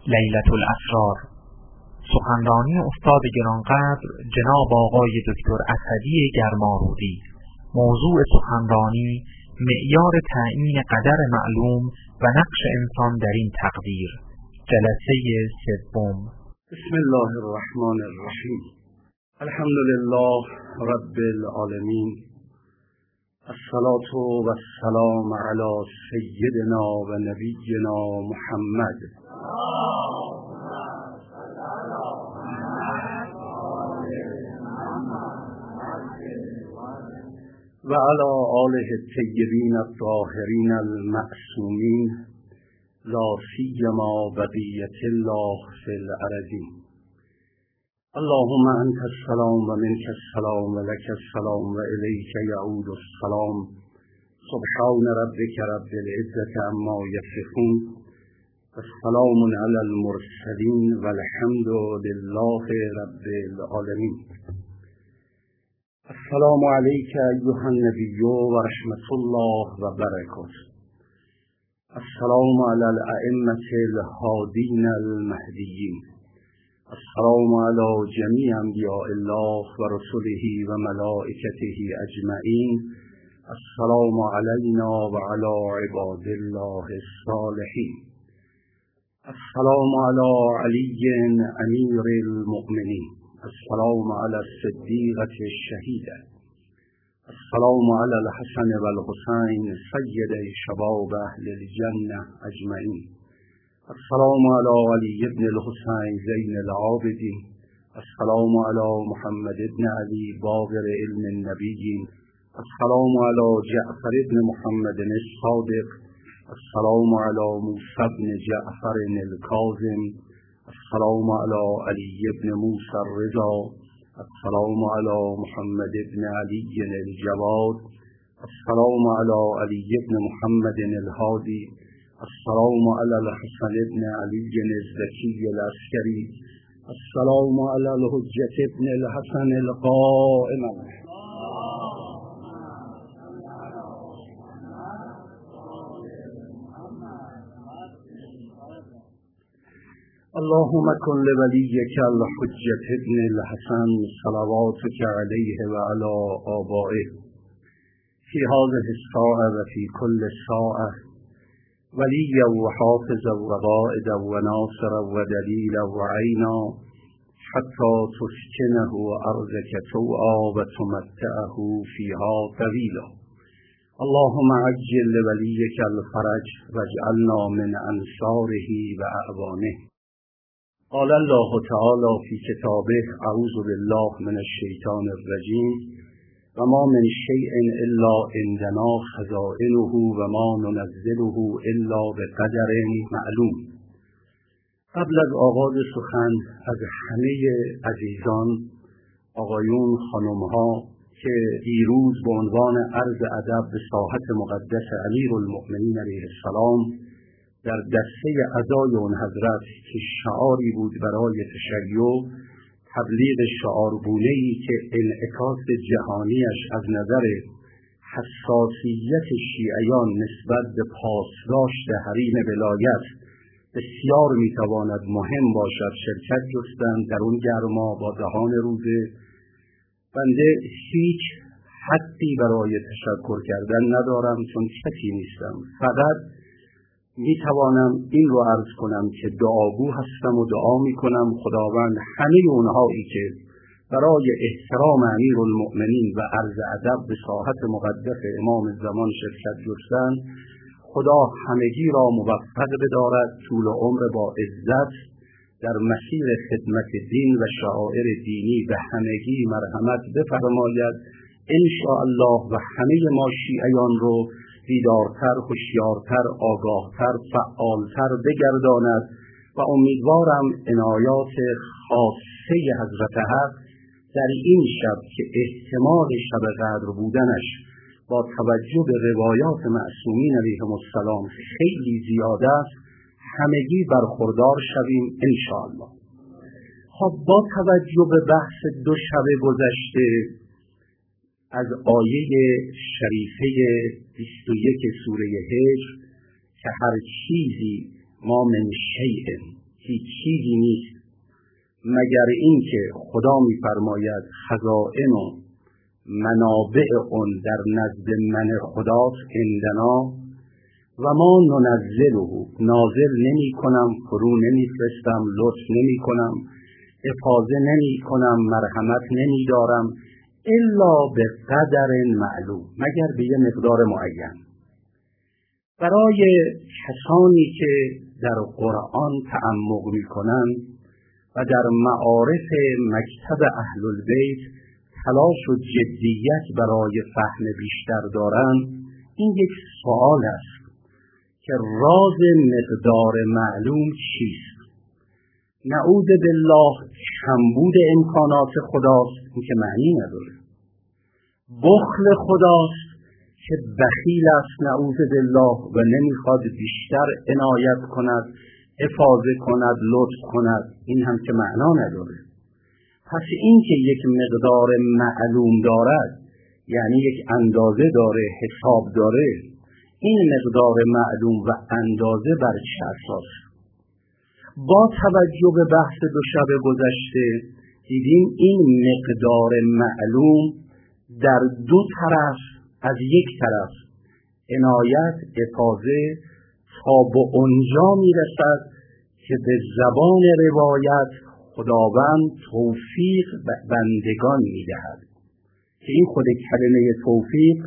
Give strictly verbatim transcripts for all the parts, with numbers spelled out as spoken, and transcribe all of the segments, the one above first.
لیلة الاسرار، سخنرانی استاد گرانقدر جناب آقای دکتر اسدی گرمارودی. موضوع سخنرانی: معیار تعیین قدر معلوم و نقش انسان در این تقدیر. جلسه سوم. بسم الله الرحمن الرحیم. الحمد لله رب العالمین، الصلاة و السلام علی سیدنا و نبینا محمد و علی آله الطیبین الطاهرین المعصومین، لا سیما بقیة الله فی الارضین. اللهم انت السلام و منک السلام و لک السلام و الیک یعود السلام. سبحان ربک رب العزة عما یصفون و السلام علی المرسلین و الحمد لله رب العالمین. السلام علیک ایها النبی و رحمت الله و برکاته. السلام علی الائمة الهادین المهدیین. السلام علی جمیع انبیاء الله و رسله و ملائکته اجمعین. السلام علینا و علی عباد الله الصالحین. السلام علی علی امیر المؤمنین. السلام علی الصدیقة الشهیدة. السلام علی الحسن و الحسین سید شباب اهل الجنة اجمعین. السلام علی علی ابن الحسین زین العابدین. السلام علی محمد ابن علی باقر علم النبیین. السلام علی جعفر ابن محمد الصادق. السلام علی موسی ابن جعفر الکاظم. السلام علی علی ابن موسی الرضا. السلام علی محمد ابن علی الجواد. السلام علی علی ابن محمد الهادی. السلام علی الحسن ابن علی الزکی العسکری. السلام علی الحجة ابن الحسن القائم. اللهم كن لوليك الحجة ابن الحسن صلواتك عليه وعلى آبائه في هذه الساعة وفي كل ساعة وليا وحافظا وقائدا وناصرا ودليلا وعينا حتى تسكنه أرضك طوعا وتمتعه فيها طويلا. اللهم عجل لوليك الفرج واجعلنا من أنصاره وأعوانه. قال الله تعالى في كتابه: أعوذ بالله من الشيطان الرجيم وما من شيء إلا عندنا خزائنه وما ننزله إلا بقدر معلوم. قبل از آغاز سخن از همه عزیزان، آقایون، خانمها که دیروز به عنوان عرض ادب به ساحت مقدس امیرالمؤمنین علیه السلام در دسته ادای اون حضرت که شعاری بود برای تشیع، تبلیغ شعارگونه‌ای که انعکاس جهانیش از نظر حساسیت شیعیان نسبت به پاسداشت حریم ولایت بسیار میتواند مهم باشد شرکت جستند در اون گرما با دهان روزه. بنده هیچ حدی برای تشکر کردن ندارم چون کسی نیستم، فقط می توانم این رو عرض کنم که دعاگو هستم و دعا می کنم خداوند همه اونهایی که برای احترام امیرالمؤمنین و عرض ادب به ساحت مقدس امام زمان شرکت جستند، خدا همگی را موفق بدارد، طول عمر با عزت در مسیر خدمت دین و شعائر دینی به همگی مرحمت بفرماید انشاءالله و همه ما شیعیان رو بیدارتر، هوشیارتر، آگاهتر، فعالتر بگرداند و امیدوارم عنایات خاصه حضرت حق در این شب که احتمال شب قدر بودنش با توجه به روایات معصومین علیهم السلام خیلی زیاده است، همگی برخوردار شویم انشاءالله. خب با توجه به بحث دو شب گذشته از آیه شریفه بیست و یک سوره هجر که هر چیزی ما من شیء، هیچ چیزی نیست مگر این که خدا می‌فرماید خزائن و منابع اون در نزد من خداست عندنا و ما ننزله، نازل نمی کنم، فرو نمی فرستم، لطف نمی کنم، افاظه نمی کنم، مرحمت نمی دارم الا به قدر معلوم، مگر به یه مقدار معین. برای کسانی که در قرآن تعمق می کنند و در معارف مکتب اهل البیت تلاش و جدیت برای فهم بیشتر دارند، این یک سوال است که راز مقدار معلوم چیست؟ نعوذ بالله کمبود امکانات خداست، این که معنی نداره. بخل خداست که بخیل است نعوذ بالله و نمیخواد بیشتر عنایت کند، افاضه کند، لطف کند، این هم که معنا نداره. پس این که یک مقدار معلوم دارد یعنی یک اندازه داره، حساب داره. این مقدار معلوم و اندازه بر چه اساس؟ با توجه به بحث دو شب گذشته دیدیم این مقدار معلوم در دو طرف، از یک طرف عنایت، افاضه تا به اونجا میرسد که به زبان روایت خداوند توفیق بندگان میدهد که این خود کلمه توفیق،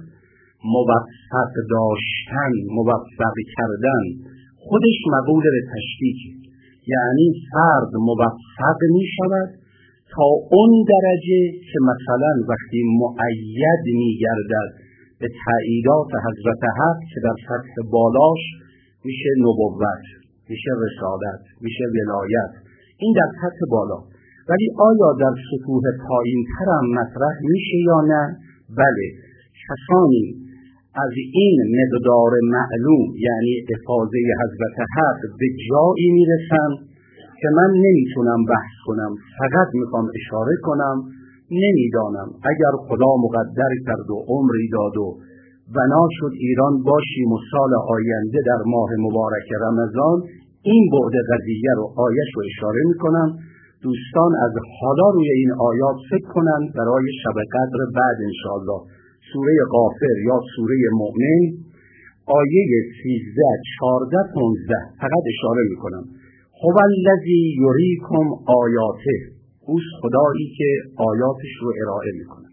موفق داشتن، موفق کردن، خودش مقول به تشدید، یعنی فرد موفق می شود تا اون درجه که مثلا وقتی مؤید می گردد به تأییدات حضرت حق که در سطح بالاش میشه نبوت، میشه رسالت، میشه ولایت، این در سطح بالا. ولی آیا در سطوح پایین تر هم مطرح میشه یا نه؟ بله، کسانی از این مقدار معلوم یعنی افاضه حضرت حق به جایی میرسن که من نمیتونم بحث کنم، فقط میخوام اشاره کنم، نمیدانم اگر خدا مقدر کرد و عمری داد و بنا شد ایران باشیم و سال آینده در ماه مبارک رمضان این بعد قضیه رو آیش رو اشاره میکنم. دوستان از حالا روی این آیات فکر کنند برای شب قدر بعد انشاءالله. سوره غافر یا سوره مؤمن آیه سیزده، چهارده، پانزده فقط اشاره میکنم. هو الذی یریکم آیاته، اوست خدایی که آیاتش رو ارائه میکنه.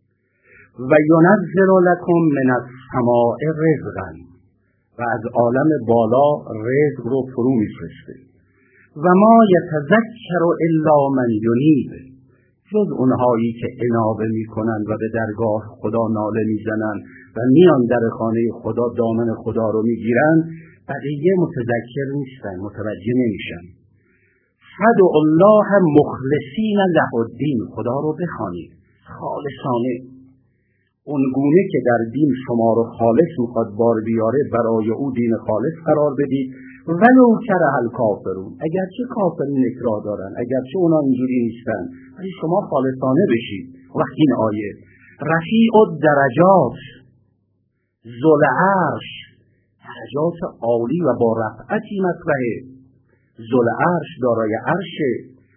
و ینزل لکم من السماء رزقا، و از عالم بالا رزق رو فرو میفرسته. و ما یتذکر الا من ینیب، جز اونهایی که انابه میکنن و به درگاه خدا ناله میزنن و میان در خانه خدا دامن خدا رو میگیرن، بقیه متذکر نیستن، متوجه نمیشن. فدعوا الله مخلصین له الدین، خدا رو بخوانید خالصانه، اون گونه که در دین شما رو خالص میخواد بار بیاره برای او دین خالص قرار بدید. ولو کره الکافرون، اگرچه کافرین اکراه دارن، اگرچه اونا اینجوری نیستن، ولی شما خالصانه بشید. وقتی این آیه رفیع الدرجات ذوالعرش، درجات عالی و با رفعتی مطرحه، ذوالعرش دارای عرشه،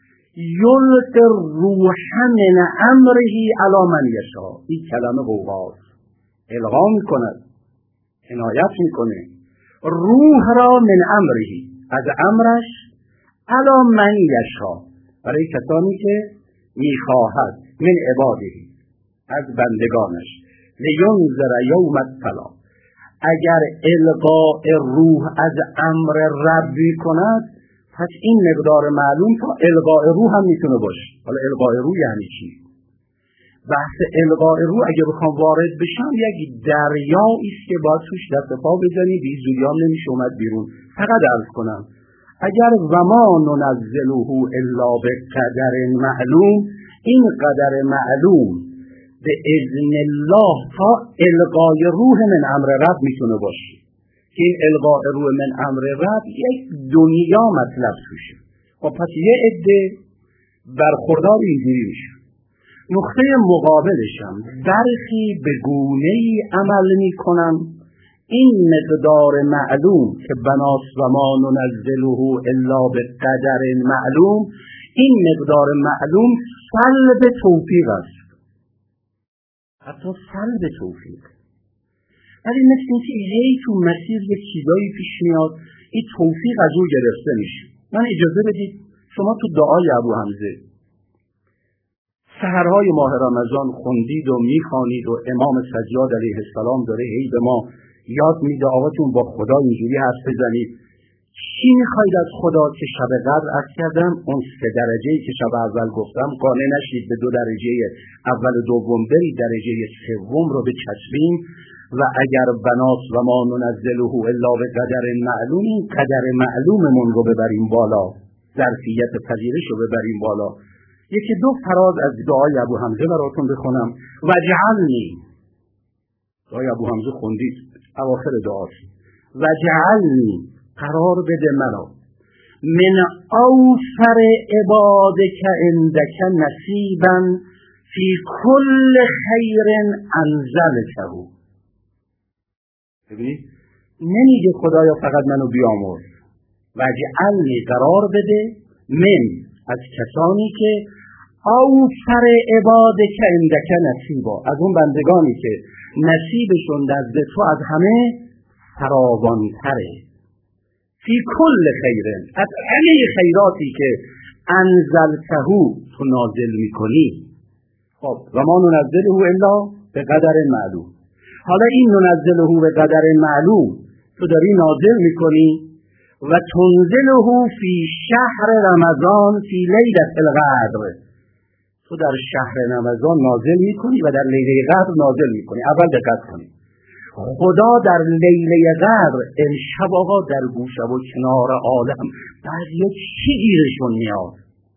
یلقی الروح من امره علی من یشاء، این کلمه قوقاست، القا میکند، عنایت میکنه روح را من امره، از امرش، علی من یشاء، برای کسانی که میخواهد، من عباده، از بندگانش، لینذر یوم التلاق، اگر القاء روح از امر ربی کند پس این مقدار معلوم تا القاء روح هم میتونه باشه. حالا القاء روح یعنی چی؟ بحث القاء روح اگه بخوام وارد بشم یک دریایی است که باید توش دست پا بزنی، بی زوریان نمیشه اومد بیرون. فقط عرض کنم اگر وما ننزله الا به قدر معلوم، این قدر معلوم به اذن الله تا القاء روح من امر رب میتونه باشه که این القاء روح من امر رب یک دنیا مطلب توشه. خب پس یه عده برخوردار اینجوری میشه. نقطه مقابلشم برخی به گونه‌ای عمل میکنن این مقدار معلوم که بناس و ما ننزله الا به قدر معلوم، این مقدار معلوم سلب توفیق است، حتی سلب توفیق. ولی مثل این که هی تو مسیر یک چیزایی پیش میاد، این توفیق از او گرفته میشه. من اجازه بدید شما تو دعای ابو حمزه سحرهای ماه رمضان خوندید و میخوانید و امام سجاد علیه السلام داره هی به ما یاد میده آقا جون با خدا اینجوری حرف بزنید. چی میخواید از خدا؟ که شب قدر عرض کردم اون سه درجه‌ای که شب اول گفتم قانع نشید به دو درجه اول و دوم برید درجه سوم رو بچسبیم و اگر بنات و ما ننزله الا به قدر معلوم، این قدر معلوممون رو ببریم بالا، ظرفیت پذیرش رو ببریم بالا. یکی دو فراز از دعای ابو حمزه براتون بخونم. وجعلنی، دعای ابو حمزه خوندید اواخر دعاست. وجعلنی، قرار بده مرا، من اوفر عبادک عندک نصیبا فی کل خیر انزلته. ببینید نمیگه خدایا فقط منو بیامرز، وجعلنی قرار بده من از کسانی که اوفر عبادک عندک نصیبا، از اون بندگانی که نصیبشون نزد تو از همه فراوانتره، فی کل خیرن، از همه خیراتی که انزلتهو تو نازل میکنی. خب و ما ننزله الا به قدر معلوم. حالا این ننزله به قدر معلوم تو داری نازل میکنی و تنزله فی شهر رمضان فی لیلة القدر، تو در شهر رمضان نازل میکنی و در لیله قدر نازل میکنی. اول دقت کنید، خدا در لیله قدر امشب آقا در گوشه و کنار عالم بعد یک چی گیرشون میاد،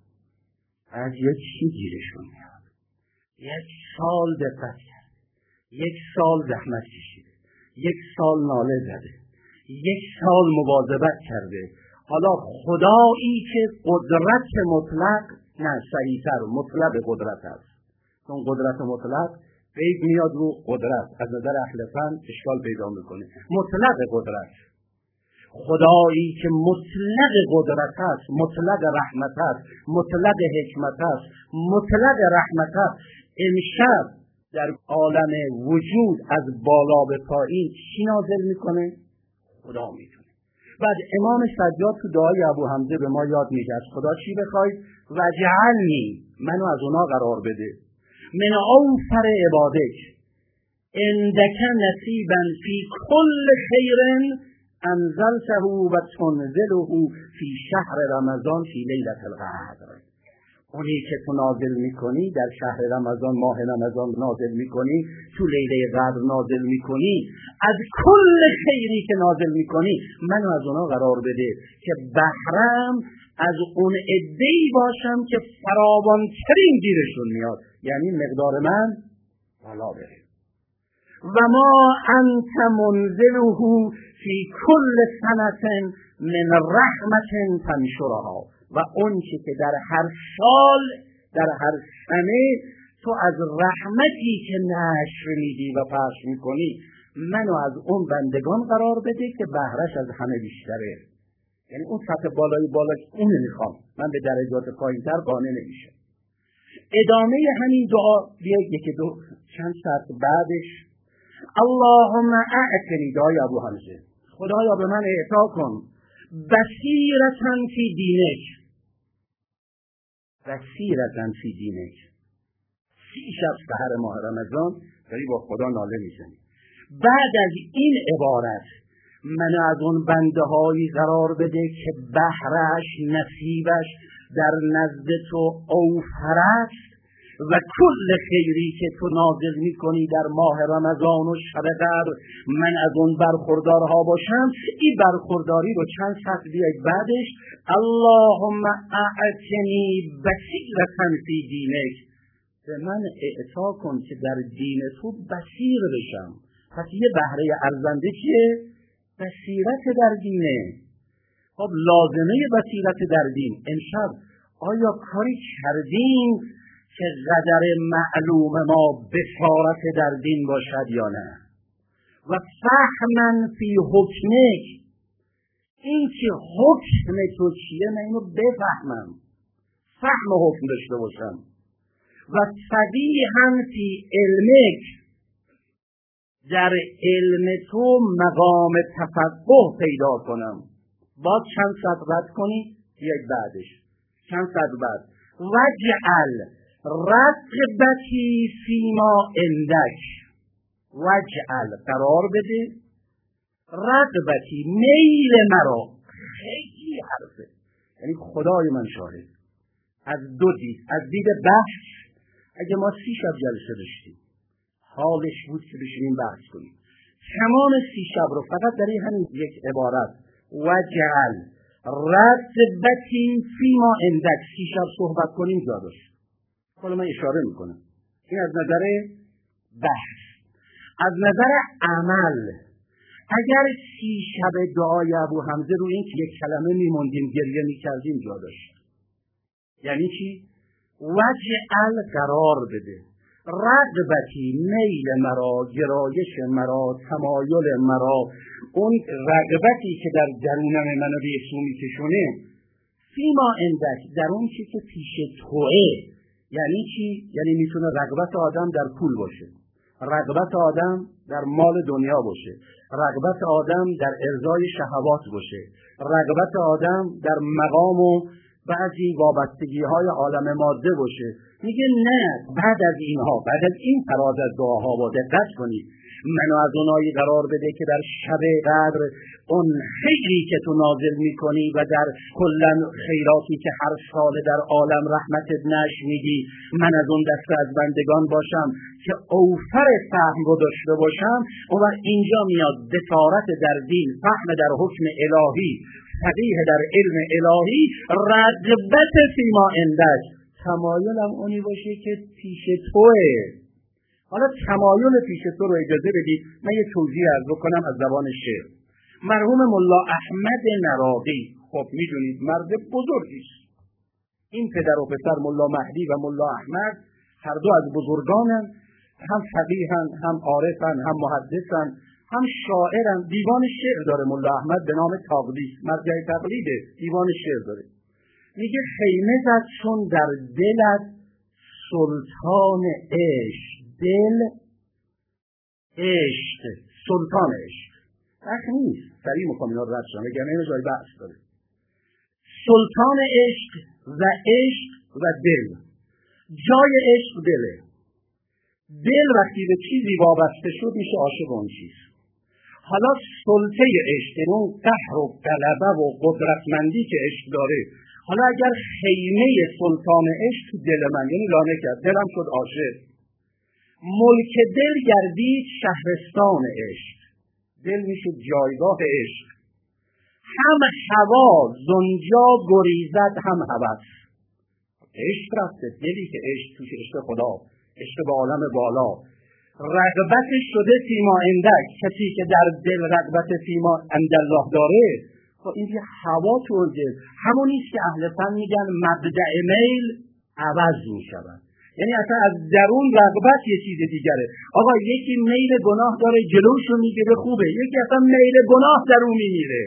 بعد یک چی گیرشون میاد. یک سال دقت کرد، یک سال زحمت کشیده، یک سال ناله زده، یک سال مواظبت کرده. حالا خدایی که قدرت مطلق، نه سریعتر مطلق قدرت است، چون قدرت مطلق قید میاد رو قدرت، از نظر اهل فن اشکال پیدا میکنه. مطلق قدرت، خدایی که مطلق قدرت است، مطلق رحمت است، مطلق حکمت است، مطلق رحمت است، امشب در عالم وجود از بالا به پایین چی نازل میکنه؟ خدا میتونه. بعد امام سجاد تو دعای ابو حمزه به ما یاد میده از خدا چی بخواید؟ وجعلنی، منو از اونا قرار بده، من اوفر عبادک عندک نصیبا فی کل خیر انزلته و تنزله فی شهر رمضان فی لیلة القدر. اونی که تو نازل میکنی در شهر رمضان، ماه رمضان نازل میکنی، تو لیله قدر نازل میکنی، از کل خیری که نازل میکنی منو از اونا قرار بده که بهرم از اون عده‌ای باشم که فراوانترین گیرشون میاد، یعنی مقدار من بالا بره. و ما انت منزله فی کل سنة من رحمت تنشرها، و اون چی که در هر سال، در هر سنه تو از رحمتی که نشر میدی و پخش میکنی منو از اون بندگان قرار بده که بهرش از همه بیشتره. یعنی اون سطح بالای بالا اون نمیخوام، من به درجات پایینتر قانع نمیشم. ادامه همین دعا بیاید یکی دو چند ساعت بعدش اللهم اعطنی، دعای ابو حمزه، خدایا به من اعطا کن بصیرتاً فی دینک، بصیرتاً فی دینک. سی شب سحر ماه رمضان داری با خدا ناله میزنی. بعد از این عبارت من از اون بنده هایی قرار بده که بهرش، نصیبش در نزد تو اوفر است و کل خیری که تو نازل میکنی در ماه رمضان و شب قدر من از اون برخوردارها باشم. این برخورداری رو چند سطح بیاید بعدش اللهم اعطنی بصیرة فی دینک، به من اعطا کن که در دین تو بصیر بشم. پس یه بهره ارزنده چیه؟ بصیرت در دینه. خب لازمه بصیرت در دین امشب آیا کاری کردیم که قدر معلوم ما بصارت در دین باشد یا نه؟ و فهمن فی حکمک، این که حکم تو چیه من اینو بفهمم، فهم حکم داشته باشم. و فقیها فی علمک، در علم تو مقام تفقه پیدا کنم. با چند صد رد کنی یک بعدش چند صد بعد وجعل رغبتی فیما عندک، وجعل قرار بده رغبتی میل مرا، خیلی حرفه، یعنی خدای من شاهد از دو دید، از دید بحث اگه ما سی شب جلسه داشتیم حالش بود که بشینیم بحث کنیم، تمام سی شب رو فقط در همین یک عبارت وجعل رغبتی فیما عندک سی شب صحبت کنیم جا داشت. حالا من اشاره میکنم این از نظر بحث. از نظر عمل اگر سی شب دعای ابو حمزه رو این که یک کلمه میموندیم گریه میکردیم جا داشت. یعنی چی؟ وجعل قرار بده رغبتی میل مرا، گرایش مرا، تمایل مرا، اون رغبتی که در درونم منو به سو میکشونه فیما عندک، در اون چی که پیش توئه. یعنی چی؟ یعنی میتونه رغبت آدم در پول باشه، رغبت آدم در مال دنیا باشه، رغبت آدم در ارضای شهوات باشه، رغبت آدم در مقام و بعضی وابستگی های عالم ماده باشه. میگه نه، بعد از اینها، بعد از این فراز از دعاها با دقت کنید، منو از اونایی قرار بده که در شب قدر اون خیری که تو نازل میکنی و در کلن خیراتی که هر سال در عالم رحمتت نشنیدی، من از اون دسته از بندگان باشم که اوفر فهم رو داشته باشم. و اینجا میاد بصارت در دین، فهم در حکم الهی، فقیه در علم الهی، رغبت فیما عندک، تمایلم اونی باشه که پیش توه. حالا تمایل پیش تو رو اجازه بدید من یه توضیح عرض بکنم از زبان شعر. مرحوم ملا احمد نراقی، خب میدونید مرد بزرگی است، این پدر و پسر ملا مهدی و ملا احمد هر دو از بزرگانن، هم فقیهن، هم عارفن، هم محدثن، هم شاعرن. دیوان شعر داره ملا احمد به نام تقلیص، مرجع تقلیده، دیوان شعر داره. میگه خیمه زد چون در دلت سلطان عشق، دل عشق، سلطان عشق بخ نیست، سریع مکام اینا رو رد شدن وگرنه اینو جای بحث داره. سلطان عشق و عشق و دل، جای عشق دله. دل وقتی به چیزی وابسته شد میشه عاشق اون چیز. حالا سلطه عشق، اون قهر و غلبه و قدرتمندی که عشق داره، حالا اگر خیمه سلطان عشق تو دل من، یعنی لانه کرد، دلم شد عاشق، ملک دل گردید شهرستان عشق، دل میشه جایگاه عشق. هم هوا زنجا گریزد هم هوس، عشق رفته، دلی که عشق توش عشق خدا، عشق به عالم بالا، رغبت شده فیما عندک، کسی که در دل رغبت فیما عندالله داره، خب این یه هوا تو دل، همونیست که اهل فن میگن مبدأ میل عوض میشود. یعنی اصلا از درون رغبت یه چیز دیگره. آقا یکی میل گناه داره جلوشو میگیره خوبه، یکی اصلا میل گناه در اون میمیره،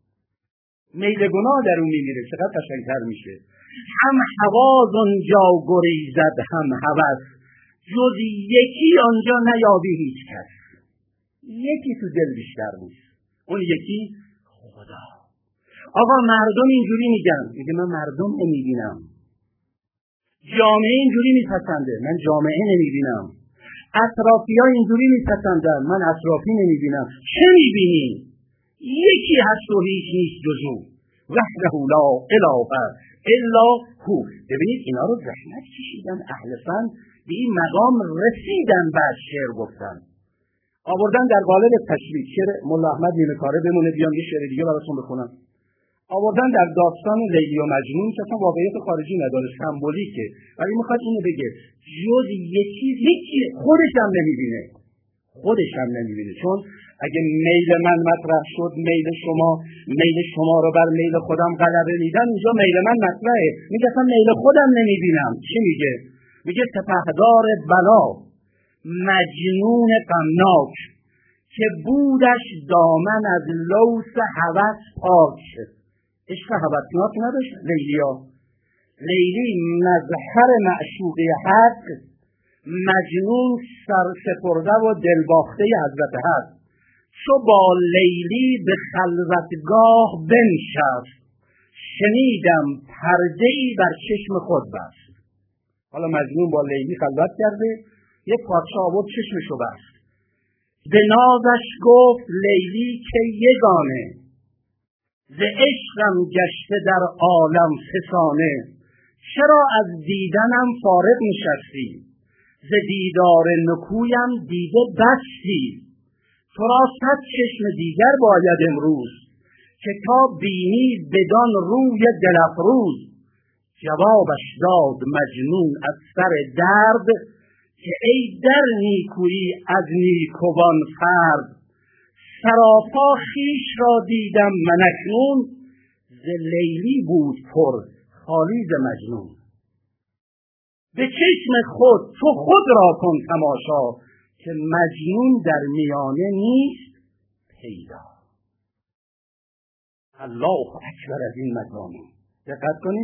میل گناه در اون میمیره، چقدر قشنگتر میشه. هم هوا زنجا گریزد هم هوس، جز یکی آنجا نیابی هیچ کس. یکی تو دل بیشتر نیست، اون یکی خدا. آقا مردم اینجوری میگن، میگه من مردم نمیبینم. جامعه اینجوری میپسنده، من جامعه نمیبینم. اطرافی ها اینجوری میپسندن، من اطرافی نمیبینم. چه میبینی؟ یکی هست و هیچ نیست جز او، وحده لا اله الا هو. ببینید اینا رو زحمت کشیدن اهل فن، به این مقام رسیدن، بعد شعر گفتن، آوردن در قالب تشبیه. شعر ملا احمد نیمه کاره بمونه، بیام یه شعر دیگه براتون بخونم. آوردن در داستان لیلی و مجنون که اصلا واقعیت خارجی نداره، سمبولیکه، ولی میخواد اینو بگه جز یه چیز هیچی خودش هم نمیبینه، خودش هم نمیبینه. چون اگه میل من مطرح شد، میل شما، میل شما رو بر میل خودم غلبه میدن، اینجا میل من مطرحه. میگه اصلا میل خودم نمیبینم. چی میگه؟ میگه سپهدار بلا، مجنون غمناک، که بودش دامن از لوث هوس پاک شد. عشق هوسناک نداشت لیلیا. لیلی مظهر معشوقه حق، مجنون سرسپرده و دلباخته حضرت حق. چو با لیلی به خلوتگاه بنشست، شنیدم پرده‌ای بر چشم خود بست. حالا مجنون با لیلی خلوت کرده، یک پادشاه آورد چشمشو بست. به نازش گفت لیلی که یگانه، ز عشقم گشته در عالم فسانه. چرا از دیدنم فارغ نشستی، ز دیدار نکویم دیده بستی. تو را صد چشم دیگر باید امروز، که تا بینی بدان روی دل افروز. جوابش داد مجنون از سر درد، که ای در نیکویی از نیکوان فرد. سراپا خویش را دیدم من اکنون، ز لیلی بود پر خالی ز مجنون. به چشم خود تو خود را کن تماشا، که مجنون در میانه نیست پیدا. الله اکبر از این مضامین دقت کنید.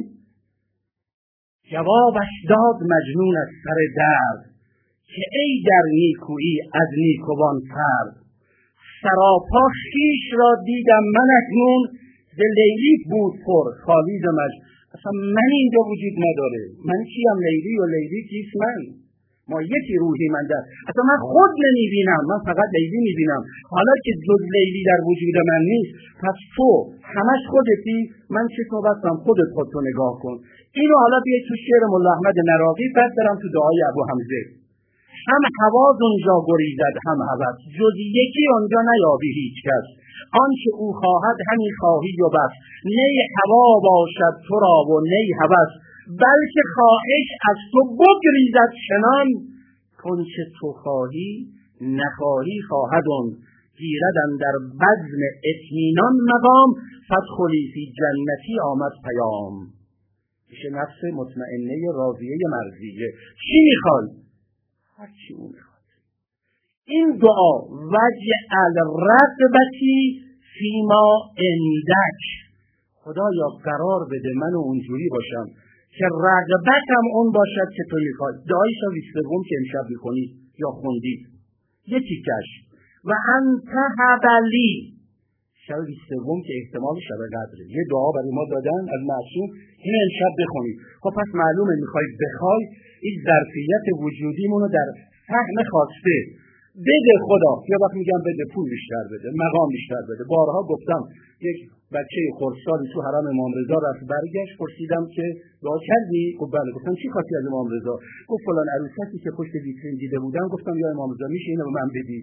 جوابش داد مجنون از سر درد، که ای در نیکویی از نیکوان فرد. سراپا خویش را دیدم من اکنون، ز لیلی بود پر خالی ز مجنون. اصلا من اینجا وجود نداره. من کیم؟ لیلی و لیلی کیست؟ من. ما یکی روحی من در. اصلا من خود نمیبینم، من فقط لیلی میبینم. حالا که جز لیلی در وجود من نیست، پس تو همش خودتی، من چشم بستم، خودت خودتو نگاه کن. اینو حالا بیاید تو شعر مولا احمد نراقی، بعد برم تو دعای ابو حمزه. هم حواز اونجا گریزد هم هوس، جز یکی اونجا نیابی هیچ کس. آنچه او خواهد همی خواهی و بس، نی هوا باشد تو را و نی هوس. بلکه خواهش از تو بگریزد چنان، کنچه تو خواهی نخواهی خواهد اون. گیردن در بزم اطمینان مقام، فادخلی فی جنتی آمد پیام. میشه نفس مطمئنه راضیه مرضیه. چی میخوای؟ هر چی اون میخواد. این دعا وجعل رغبتی فیما عندک، خدایا قرار بده من اونجوری باشم که رغبتم اون باشد که تو میخوای. دعای شب سوم که امشب میکنی یا خوندی یه تیکش، و انت هبلی، شب سوم که احتمال شب قدره، یه دعا برای ما دادن از معصوم، این امشب بخونی. خب پس معلومه میخوای بخوای این ظرفیت وجودیمونو در فهم خواسته بده خدا. یا وقت میگم بده پول بیشتر بده، مقام بیشتر بده. بارها گفتم یک بچه خردسالی تو حرم امام رضا رفت، برگشت، پرسیدم که دعا کردی؟ گفت بله. گفتم چی خواستی از امام رضا؟ گفت فلان عروسکی که پشت ویترین دیده بودم. گفتم یا امام رضا میشه اینو به من بدی؟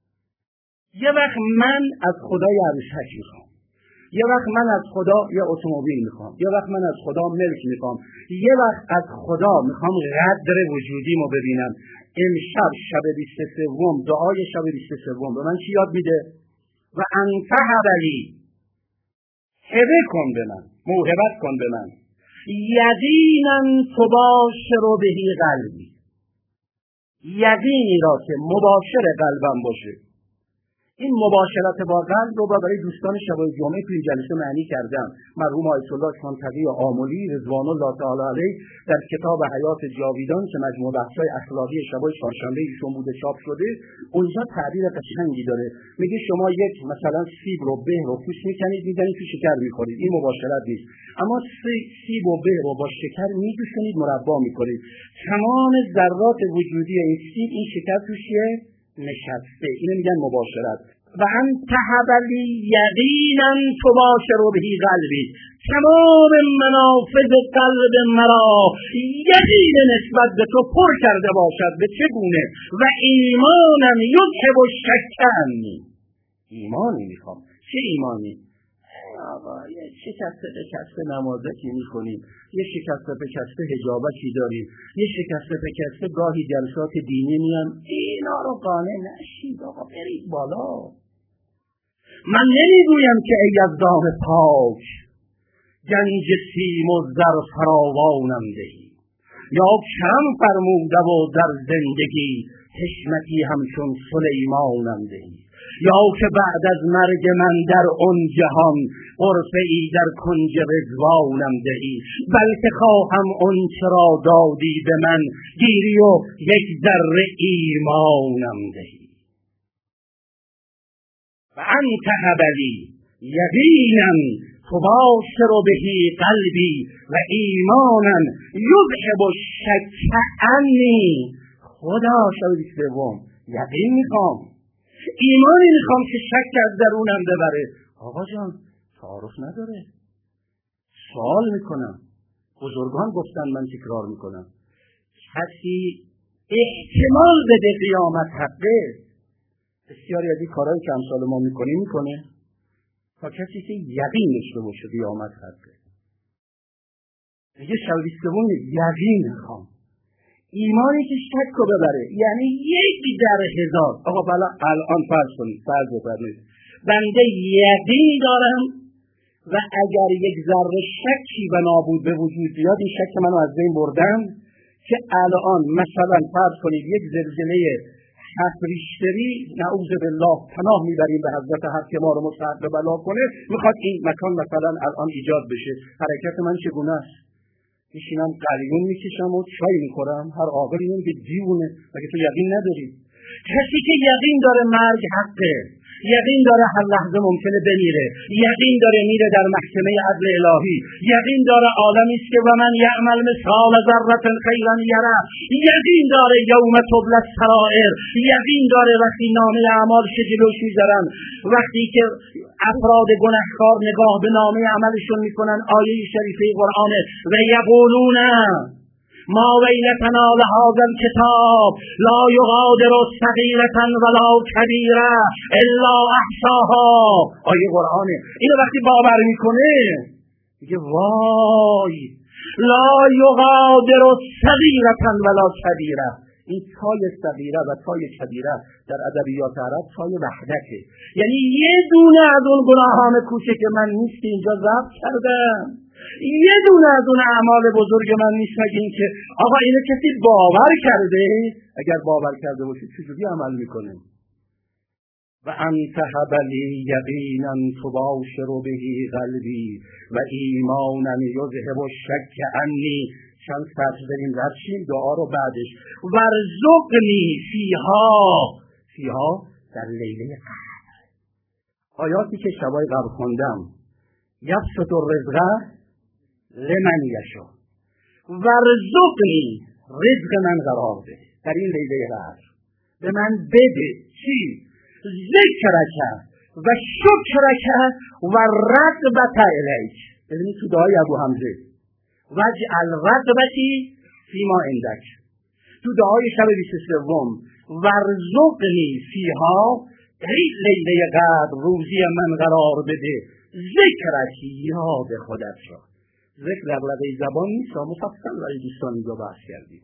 یه وقت من از خدا یه عروسک میخوام، یه وقت من از خدا یه اتومبیل میخوام، یه وقت من از خدا ملک میخوام، یه وقت از خدا میخوام قدر وجودیمو ببینم. امشب شب بیست و سوم، دعای شب بیست و سوم به من چی یاد میده؟ و انت هبلی، هبه کن به من، موهبت کن به من. یقینا تباشر بهی قلبی، یقینی را که مباشر قلبم باشه. این مباشرت با قلب رو برای دوستان شبای جمعه تو این جلسه معنی کردم. مرحوم آیت الله شانتقی آملی رضوان الله تعالی علیه در کتاب حیات جاویدان که مجموع بحث‌های اخلاقی شبای چهارشنبه ایشون بوده چاپ شده، اونجا تعبیر قشنگی داره. میگه شما یک مثلا سیب رو به رو پوست میکنید میزنید تو شکر میخورید، این مباشرت نیست. اما سیب و به رو با شکر میجوشونید، مربا میکنید، تمام ذرات وجودی این سیب این شکر توشه نشسته. اینو میگن مباشرت. و انت هبلی یقینا تباشر بهی قلبی، تمام منافذ قلب مرا یقین نسبت به تو پر کرده باشد. به چه گونه؟ و ایمانم یذهب الشکن، ایمانی میخوام. چه ایمانی؟ آقا یه شکسته بکسته نمازکی میکنیم، یه شکسته بکسته حجابکی داریم، یه شکسته بکسته گاهی جلسات دینی میان. اینا رو قانع نشید آقا، برید بالا. من نمیگویم که ای از دام پاک گنج سیم و زر فراوانم دهی، یا کرم فرموده و در زندگی حشمتی همچون سلیمانم دهی، یا که بعد از مرگ من در آن جهان غرفه ای در کنج رضوانم دهی، بلکه خواهم آن چرا دادی به من گیری و یک ذره ایمانم دهی. و انت هبلی یقینا تباشر بهی قلبی و ایمانا یذهب الشک عنی. خدا شاید سوم یقین میخوام، ایمانی میخوام که شک از درونم ببره. آقا جان تعارف نداره، سوال میکنم، بزرگان گفتن من تکرار میکنم، کسی احتمال بده قیامت حقه؟ بسیاری از این کارهایی که امثال ما میکنیم میکنه تا کسی که یقین داشته باشه قیامت حقه. دیگه شاید سوم یقین میخوام، ایمانی که شک رو ببره، یعنی یک در هزار. آقا بلا الان فرض کنید، فرض بفرمایید بنده یقین دارم و اگر یک ذره شکی و نابود به وجود بیاد، این شک منو از بین بردم که الان مثلا فرض کنید یک زلزله هفت ریشتری نعوذ بالله پناه میبریم به حضرت حق که ما رو مستحق بلا کنه، میخواد این مکان مثلا الان ایجاد بشه، حرکت من چگونه است؟ میشینم قلیون میکشم و چای میخورم، هر عاقلی میگه دیوونه، مگه تو یقین نداری؟ کسی که یقین داره مرگ حقه، یقین داره هر لحظه ممکنه بمیره، یقین داره میره در محکمه عدل الهی، یقین داره عالمی است که و من یعمل مثقال ذره خیرا یره، یقین داره یوم تبلی السرائر، یقین داره وقتی نامه اعمالش جلوش میذارن، وقتی که افراد گنهکار نگاه به نامه عملشون میکنن، آیه شریفه قرآنه و یقولون ما ویلتنا لهذا الکتاب لا یغادر صغیرة ولا کبیرة الا احصاها. آیه قرآنه، اینو وقتی باور میکنه میگه وای لا یغادر صغیرة ولا کبیرة. این تای صغیره و تای کبیره در ادبیات عرب تای وحدته، یعنی یه دونه از اون گناهان کوچک من نیست که اینجا ضبط کردم، یه دونه از اون اعمال بزرگ من نیست مگه این که آقا اینو کسی باور کرده؟ اگر باور کرده باشه چجوری عمل میکنه؟ و انت هبلی یقینا تباشر بهی قلبی و ایمانا یذهب الشک عنی. چند سطر بریم رد دعا رو بعدش ورزقنی فیها، فیها در لیله قدر، آیاتی که شبای قبل خوندم، یبسط الرزق لمن یشاء، ورزقنی رزق من قرار بده در این لیله قدر، به من بده چی؟ ذکرک و شکرک و رغبت الیک. ببینید تو دعای ابو حمزه وجعل رغبتی فیما عندک، تو دعای شب بیست و سه ورزقنی فیها در این لیله قدر روزی من قرار بده، ذکرک یاد خودت را. ذکر لغلقه زبان نیست، مفصل برای دوستان اینجا بحث کردیم.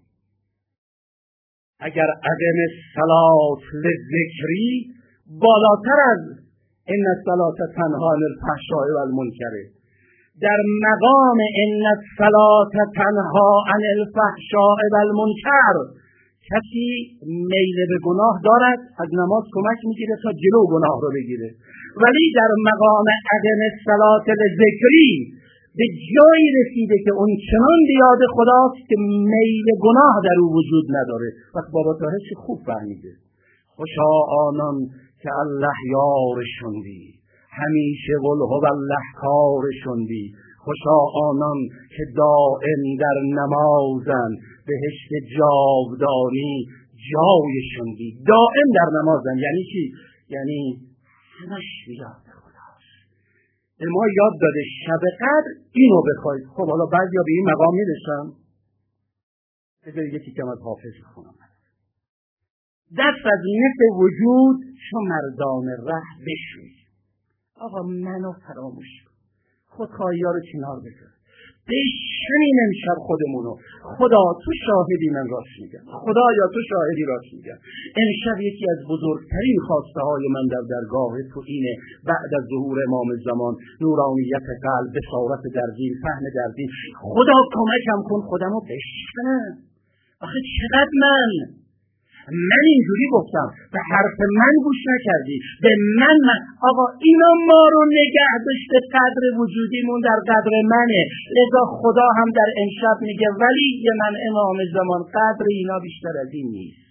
اگر عدم الصلاة للذکری بالاتر از ان الصلاة تنها عن الفحشاء والمنکر، در مقام ان الصلاة تنها عن الفحشاء والمنکر کسی میل به گناه دارد، از نماز کمک میگیره تا جلو گناه رو بگیره، ولی در مقام عدم الصلاة للذکری به جایی رسیده که اون چنان بیاد خداست که میل گناه در او وجود نداره. وقت بابا طاهر چه خوب فهمیده، خوشا آنان که الله یارشون دی، همیشه قل هو الله کارشون دی، خوشا آنان که دائم در نمازن، بهشت جاودانی جایشون دی. دائم در نمازن یعنی چی؟ یعنی همش بیاد خداست. ما یاد داده شب قدر اینو بخواید. خب حالا بعضیا به این مقام میرسن، بذارید یکی کم از حافظ بخونم، دست از نف وجود چو مردان ره بشوی. آقا منو فراموش کن، خودخواهی ها رو کنار بذار، بشنیم امشب خودمونو. خدا تو شاهدی من راست میگم، خدا یا تو شاهدی راست میگم، امشب یکی از بزرگترین خواسته های من در درگاه تو اینه، بعد از ظهور امام زمان، نورانیت قلب، بصارت در دین، فهم در دین. خدا کمکم کن خودمو بشنم. آخه چقدر من من اینجوری گفتم، به حرف من گوش نکردی، به من من آقا اینا ما رو نگه داشته، قدر وجودیمون در قدر منه. لذا خدا هم در امشب میگه ولی من امام زمان قدر اینا بیشتر از این نیست.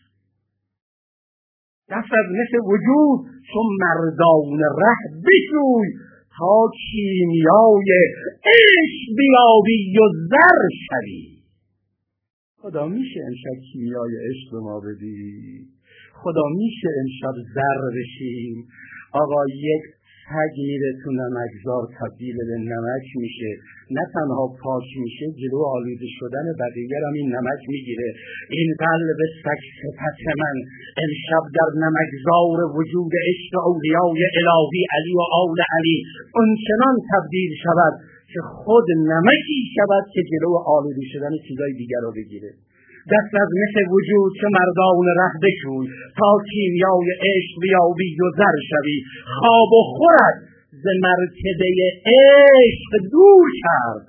دست از مثل وجود چون مردان ره بشوی، تا کیمیای عشق بیابی و زر شوی. خدا میشه امشب کیمیای عشق به ما بدی؟ خدا میشه امشب زر بشیم؟ آقا یک سگ میره تو نمکزار تبدیل به نمک میشه، نه تنها پاک میشه، جلو آلوده شدن بقیه هم این نمک میگیره. این قلب سگ صفت من امشب در نمکزار وجود عشق اولیای الهی علی و آل علی اونچنان تبدیل شود که خود نمکی شود که جلو آلوده شدن چیزای دیگر رو بگیره. دست از مثل وجود چه مردان ره بشوی، تا کیمیای عشق بیابی و زر شوی. خواب و خورد ز مرتبه عشق دور کرد،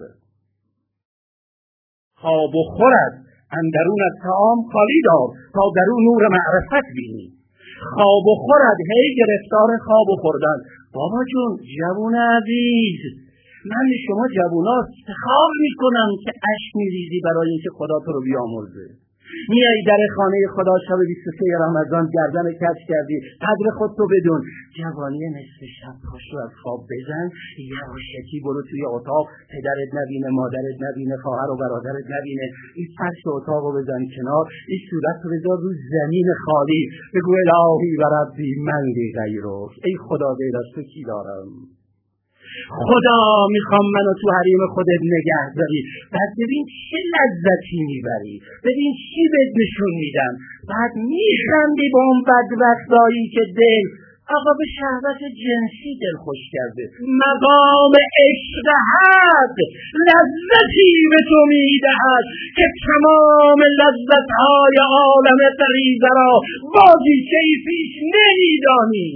خواب و خورد اندرون از طعام خالی دار، تا درون نور معرفت بینی. خواب و خورد هی گرفتار خواب و خوردن. بابا جون جوون عزیز، من شما جوونا افتخار میکنم که اشک میریزی برای اینکه خدا تو رو بیامرزه. میای در خانه خدا شب بیست و سه رمضان گردن کج کردی، قدر خود تو بدون. جوانی نصف شب پاشو از خواب بزن، یواشکی برو توی اتاق، پدرت نبینه، مادرت نبینه، خواهر و برادرت نبینه، این فرش اتاقو بزن کنار، این صورت رو بذار رو زمین خالی، بگو الهی و ربی من دی غیرک، ای خدا غیر از تو کی دارم؟ خدا میخوام منو تو حریم خودت نگه داری. بعد ببین چه لذتی میبری، ببین چی بهت نشون میدم. بعد میخندی با اون بدبختایی که دل آقا به شهوت جنسی دل خوش کرده. مقام عشق حق لذتی به تو میدهد که تمام لذتهای عالم غریزه را بازیچه‌ای پیش نمیدانی.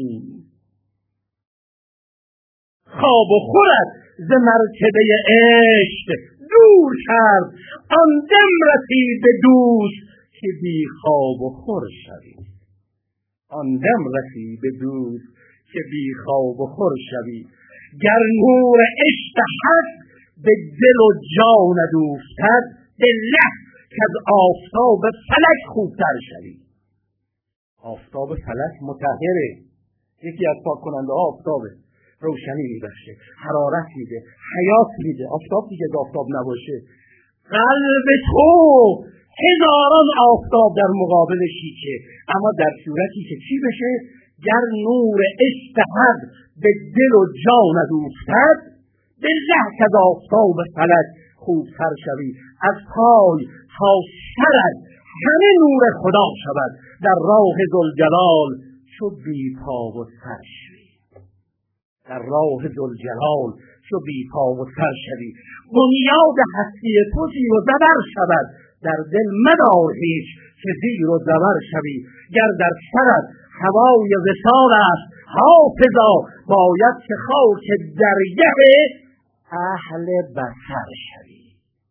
خواب و خورد ز مرتبه عشق دور کرد، آن دم رسید به دوست که بی خواب و خور شوی. آن دم رسید به دوست که بی خواب و خور شوی. گر نور عشق حق به دل و جانت اوفتد، بالله که از آفتاب فلک خوبتر شوی. آفتاب فلک مطهره، یکی از پاک کننده ها آفتابه، روشنی میبخشه، حرارت میده، حیات میده. آفتاب دیگه آفتاب نباشه، قلب تو هزاران آفتاب در مقابلشی که، اما در صورتی که چی بشه؟ گر نور عشق حق به دل و جانت اوفتد، بالله که از آفتاب فلک خوبتر شوی. از پای تا سرت همه نور خدا شود، در راه ذوالجلال چو بی پا و سر شوی. در راه ذوالجلال چو بی پا و سر شوی. بنیاد هستی تو زیر و زبر شود، در دل مدار هیچ که زیر و زبر شوی. گر در سرت هوای وصال است حافظا، باید که خاک درگه اهل بصر شوی.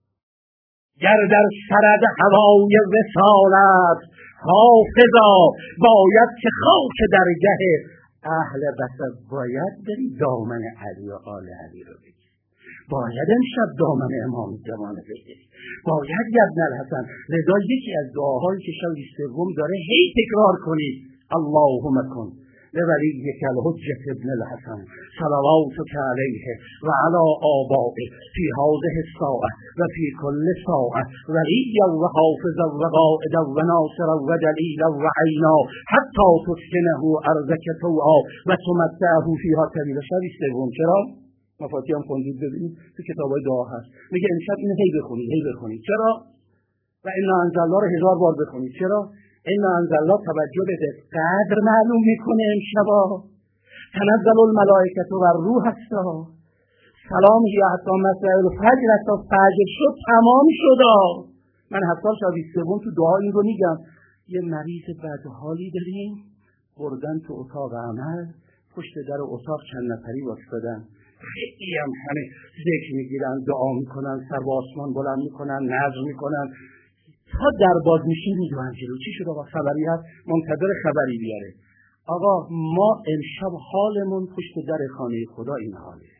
گر در سرت هوای وصال است حافظا، باید که خاک درگه اهل بصر. باید بری دامن علی و آل علی رو بگیری، باید امشب دامن امام زمان بگیری، باید ابن الحسن. لذا یکی از دعاهایی که شب سوم داره هی تکرار کنید، اللهم کن لولیک الحجة ابن الحسن صلواتک علیه و علی آبائه فی هذه الساعة و فی کل ساعة ولیا و حافظا و قائدا و ناصرا و دلیلا و عینا حتی تسکنه ارضک طوعا و تمتعه فیها طویلا. شب سوم چرا؟ مفاتیح هم خوندید ببینید تو کتابای دعا هست، میگه امشب اینو هی بخونید هی بخونید. چرا؟ و انا انزلنا رو هزار بار بخونید. چرا؟ انا انزلنا توجه بده، قدر معلوم میکنه امشبا. تنزل الملائکه و الروح هستا، سلام هی حتی مطلع الفجر، حتی فجر شد تمام شد. من حتی شب سوم تو دعا این رو میگم. یه مریض بدحالی داریم، بردن تو اتاق عمل، پشت در اتاق چند نفری واسطادن، خیلی هم همه ذکر میگیرن، دعا میکنن، سر به آسمان بلند میکنن، نذر میکنن. تا در باز میشیم میدونن جلو چی شد. آقا خبری هست، منتظر خبری بیاره. آقا ما امشب حالمون پشت در خانه خدا این حاله.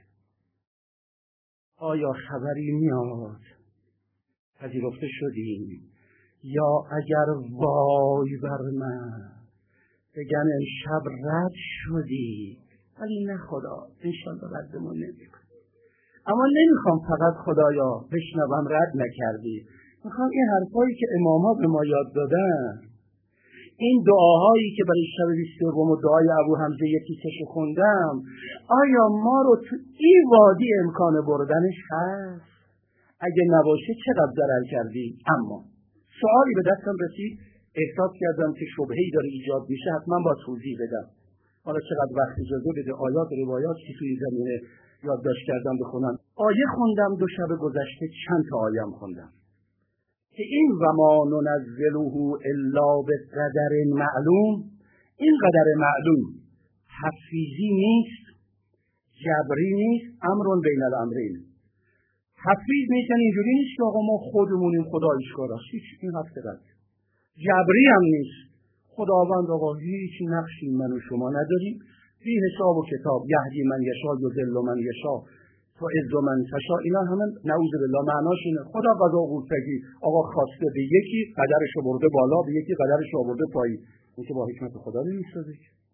آیا خبری میاد؟ پذیرفته شدیم؟ یا اگر وای بر من بگن امشب رد شدی، ولی نه خدا انشالله ردمون نمیکن. اما نمیخوام فقط خدایا بشنوم رد نکردی، میخوام این حرفایی که امام‌ها به ما یاد دادن، این دعاهایی که برای شب بیست و سوم و دعای ابو حمزه یکی کشو خوندم، آیا ما رو تو این وادی امکان بردنش هست؟ اگه نباشه چقدر ضرر کردیم. اما سوالی به دستم رسید، احساس کردم که شبهه‌ای داره ایجاد میشه، حتما با توضیح بدم. حالا چقدر وقت اجازه بده آیات روایات که توی زمینه یادداشت کردم بخونم. آیه خوندم دو شب گذشته، چند تا آیه خوندم که این و ما ننزله الا بقدر معلوم، این قدر معلوم تفویضی نیست، جبری نیست، امر بین الامرین. تفویض نیست یعنی اینجوری نیست که آقا ما خودمونیم خدا اشکار است، هیچ این حرف غلط. جبری هم نیست، خداوند آقا هیچ نقشی من و شما نداریم، بی حساب و کتاب، یهدی من یشا یضل من یشا تو عز من تشا. اینا همه نعوذ بالله معناش اینه خدا قضا قوتگی، آقا خواسته به یکی قدرشو برده بالا، به یکی قدرشو برده پایین. این که با حکمت خدا نمی‌سازه.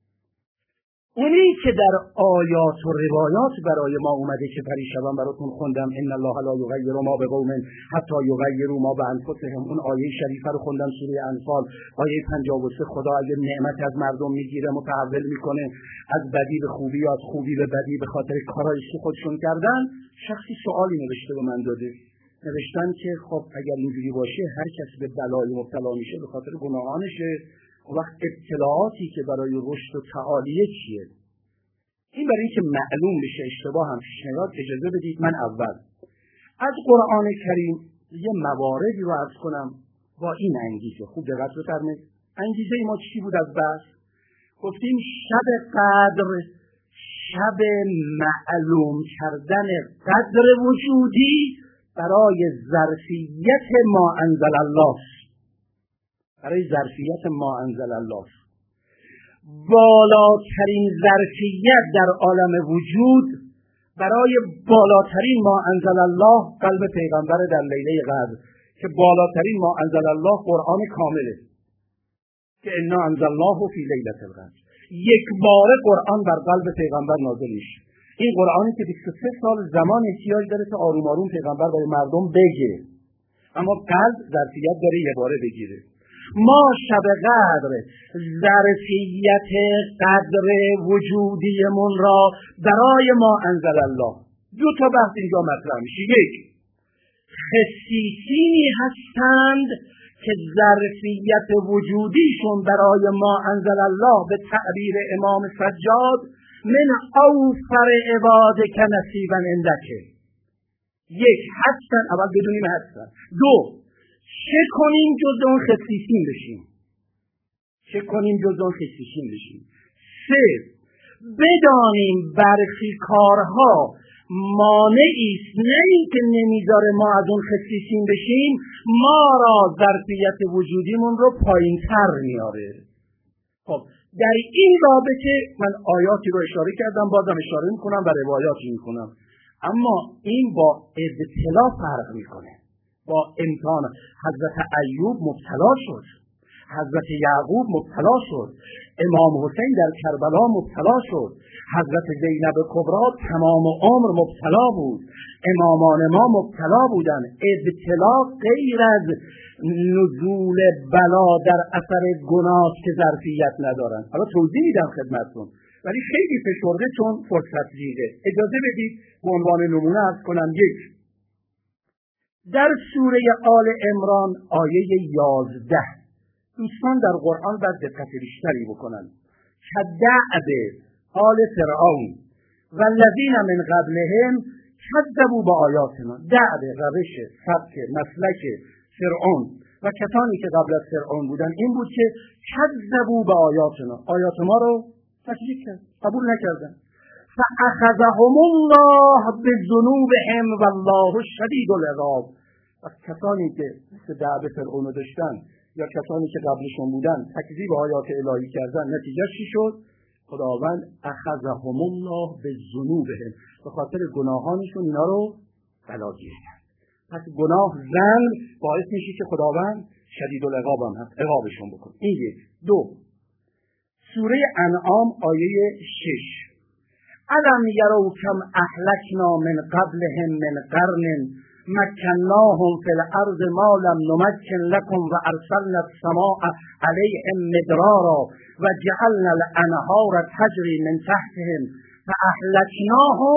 اونی که در آیات و روایات برای ما اومده که پریشبم براتون خوندم، ان الله لا یغیر ما بقوم حتی یغیروا ما بانفسهم، اون آیه شریفه رو خوندم سوره انفال آیه پنجاه و سه. خدا اگه نعمت از مردم میگیره متحول میکنه از بدی به خوبی یا از خوبی به بدی به خاطر کارایی که خودشون کردن. شخصی سوالی نوشته به من داده، نوشتن که خب اگر اینجوری باشه هر کس به بلای مبتلا میشه به خاطر گناهانشه، وقت ابتلاعاتی که برای رشد و تعالیه چیه؟ این برای اینکه معلوم بشه اشتباه هم پیش نیاد اجازه بدید من اول از قرآن کریم یه مواردی رو عرض کنم با این انگیزه. خوب دقت بفرمایید. انگیزه ما چی بود از بحث؟ گفتیم شب قدر شب معلوم کردن قدر وجودی برای ظرفیت ما انزل الله، برای ظرفیت ما انزل الله. بالاترین ظرفیت در عالم وجود برای بالاترین ما انزل الله قلب پیغمبر در لیله قدر، که بالاترین ما انزل الله قرآن کامله که انا انزلناه فی لیلة القدر. یک بار قرآن بر قلب پیغمبر نازل میشه. این قرآنی که بیست و سه سال زمان احتیاج داره که آروم آروم پیغمبر برای مردم بگه، اما قلب ظرفیت داره یه باره بگیره. ما شب قدر ظرفیت قدر وجودیمون را برای ما انزل الله، دو تا بحث اینجا مطرح میشه. یک، خصیصینی هستند که ظرفیت وجودیشون برای ما انزل الله به تعبیر امام سجاد من اوفر عبادک نصیبا عندک. یک، هستن، اول بدونیم هستن. دو، چه کنیم جز اون خصیصین بشیم، چه کنیم جز اون خصیصین بشیم. سه، بدانیم برخی کارها مانعی است، نه اینکه نمیذاره ما از اون خصیصین بشیم، ما را ظرفیت وجودیمون رو پایین تر میاره. خب در این رابطه من آیاتی رو اشاره کردم، بازم اشاره میکنم و روایاتی میکنم، اما این با ابتلا فرق میکنه، با امتحان. حضرت ایوب مبتلا شد، حضرت یعقوب مبتلا شد، امام حسین در کربلا مبتلا شد، حضرت زینب کبرا تمام عمر مبتلا بود، امامان ما مبتلا بودن. ابتلا غیر از نزول بلا در اثر گناه که ظرفیت ندارن. حالا توضیح میدم خدمتتون، ولی خیلی فشرده چون فرصت دیده. اجازه بدید به عنوان نمونه عرض کنم. یک، در سوره آل عمران آیه یازده، دوستان در قرآن باید دقت بیشتری بکنن. کدعب آل فرعون و الذین من قبلهم کذبوا بآیاتنا. دعب روش سبک مسلک فرعون و کسانی که قبل از فرعون بودن این بود که کذبوا بآیاتنا، آیات ما رو تکذیب کرد، قبول نکردن. فاخذهم الله بذنوبهم والله شدید العقاب. کسانی که مثل دعوه فرعون داشتن یا کسانی که قبلشون بودن تکذیب آیات الهی کردن، نتیجه چی شد؟ خداوند اخذهم الله بذنوبهم، به خاطر گناهانشون اینا رو بلاگیر کرد. پس گناه ذنب باعث میشه که خداوند شدید العقاب هم هست، عقابشون بکنه. این یک. دو، سوره انعام آیه شش، الم یروا کم اهلکنا من قبلهم من قرن مکناهم فی الارض ما لم نمکن لکم و ارسلنا السماء علیهم مدرارا و جعلنا الانهار تجری من تحتهم فاهلکناهم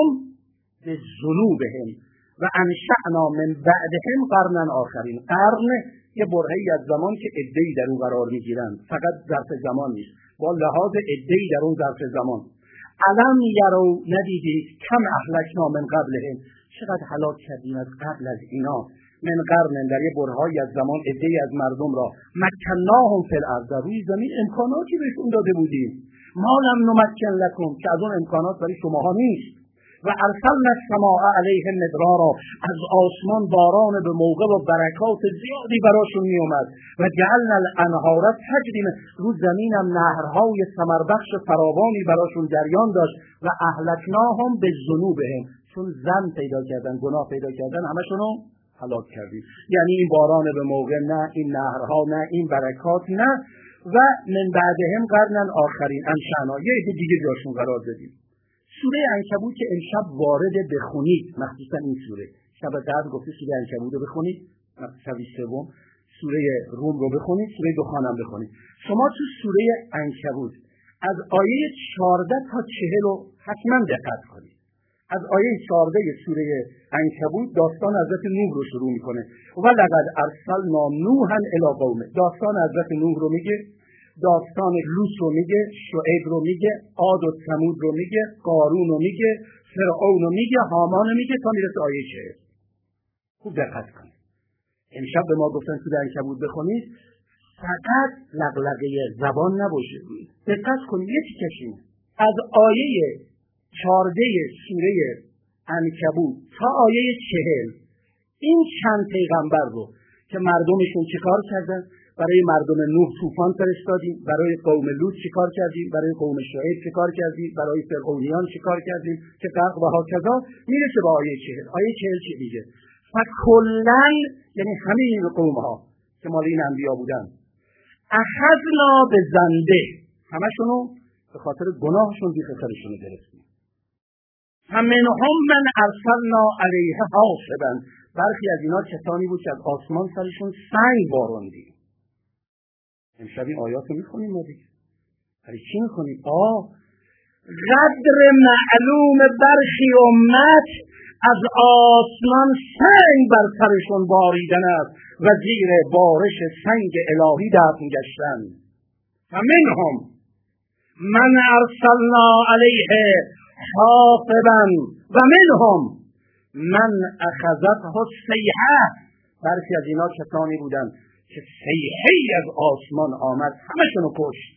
بذنوبهم و انشأنا من بعدهم قرنا آخرین. قرن یه برهه‌ای از زمان که عده‌ای در اون قرار میگیرن، فقط ظرف زمان نیست، با لحاظ عده‌ای در اون ظرف زمان. الم یروا، ندیدید، کم اهلکنا من قبلهم، چقدر هلاک کردیم از قبل از اینا، من قرن، در یه برهه‌ای از زمان عده‌ای از مردم را، مکناهم فی الارض، روی زمین امکاناتی بهشون داده بودیم، ما لم نمکن لکم، که از اون امکانات برای شماها نیست، و ارسلنا السماء علیهم مدرارا، از آسمان باران به موقع و برکات زیادی براشون می اومد، و جعلنا الانهار تجری، رو زمینم نهرهای ثمربخش فراوانی براشون جریان داشت، و اهلکناهم بذنوبهم، چون ذنب پیدا کردن، گناه پیدا کردن، همشونو هلاک کردیم. یعنی این باران به موقع نه، این نهرها نه، این برکات نه، و من بعدهم قرنا آخرین انشأنا، یه دیگه جاشون قرار دادیم. سوره عنکبوت که امشب وارد بخونید، مخصوصا این سوره، شب قبل گفته سوره عنکبوت رو بخونید، شب سوم سوره روم رو بخونید، سوره دخان هم بخونید. شما تو سوره عنکبوت از آیه چهارده تا چهل رو حتما دقت کنید. از آیه چهارده سوره عنکبوت داستان حضرت نوح رو شروع میکنه، و لقد ارسلنا نوحا الی قومه، داستان حضرت نوح رو میگه، داستان لوط رو میگه، شعیب رو میگه، عاد و ثمود رو میگه، قارون رو میگه، فرعون رو میگه، هامان رو میگه، تا میرسه آیه چهل. خوب دقت کنید. امشب به ما گفتن سوره عنکبوت بخونید، فقط لغلقه زبان نباشه، دقت کنید. یکی کشیم از آیه چهارده سوره عنکبوت تا آیه چهل، این چند پیغمبر رو که مردمشون چیکار کردن، برای مردم نوح طوفان فرستادیم، برای قوم لوط چیکار کردیم، برای قوم شعیب چیکار کردیم، برای فرعونیان چیکار کردیم که غرق و هاکذا، میرسه به آیه چهل. آیه چهل چی میگه؟ فکلن، یعنی همه این قوم ها که مال این انبیا بودن، اخذنا به ذنبه، همشونو به خاطر گناهشون بیخ سرشون گرفتیم. فمنهم من ارسلنا علیه حاصبا، برخی از اینا کسانی بود که از آسمان سرشون سنگ باروندیم. امشب این آیات رو میخونیم ما دیگه. برای چی میخونیم؟ آه قدر معلوم برخی امت از آسمان سنگ بر سرشون باریدن است و زیر بارش سنگ الهی دفن گشتن. فمنهم من ارسلنا علیه حاصبا و منهم من اخذته الصیحه، برخی از اینا کسانی بودن که صیحه‌ای از آسمان آمد همشون رو کشت.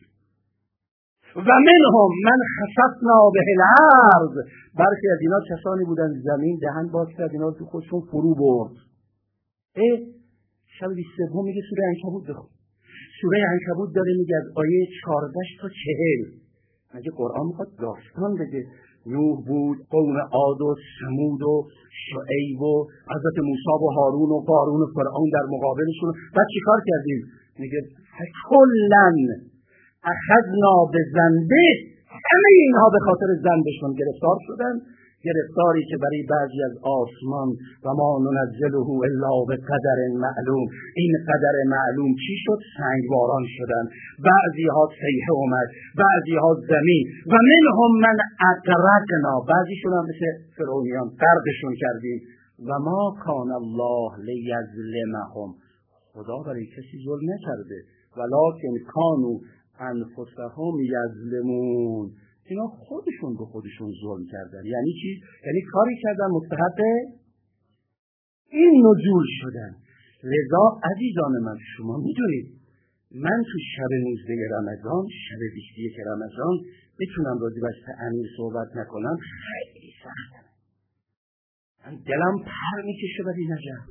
و منهم من خسفنا به الارض، برخی از اینا کسانی بودن زمین دهن باز کرد اینا رو تو خودشون فرو برد. اه شب بیست و سوم میگه سوره عنکبوت بخون. سوره عنکبوت داره میگه از آیه چهارده تا چهل. مگه قرآن میخواد داستان بگه؟ نوح بود، قوم عاد و ثمود و شعیب و حضرت موسی و هارون و قارون و فرعون در مقابلشون. بعد چیکار کردیم؟ میگه کلن اخذنا به ذنبه، همه اینها به خاطر ذنبشون گرفتار شدن، گرفتاری که برای بعضی از آسمان و ما ننزله الا به قدر معلوم، این قدر معلوم چی شد؟ سنگ باران شدن، بعضی ها صیحه اومد، بعضی ها زمین. و منهم من اغرقنا، بعضیشون هم مثل فرعونیان غرقشون کردیم. و ما کان الله لیظلمهم، خدا برای کسی ظلم نکرده، ولکن کانوا انفسهم یظلمون، اینا خودشون به خودشون ظلم کردن. یعنی چی؟ یعنی کاری کردن مستحق این نزول شدن. لذا عزیزان من، شما میدونید من تو شب نوزده رمضان، شب بیست و یک رمضان بتونم راجع بهش تعمیر صحبت نکنم خیلی سخته. من دلم پر میکشه برای نجف.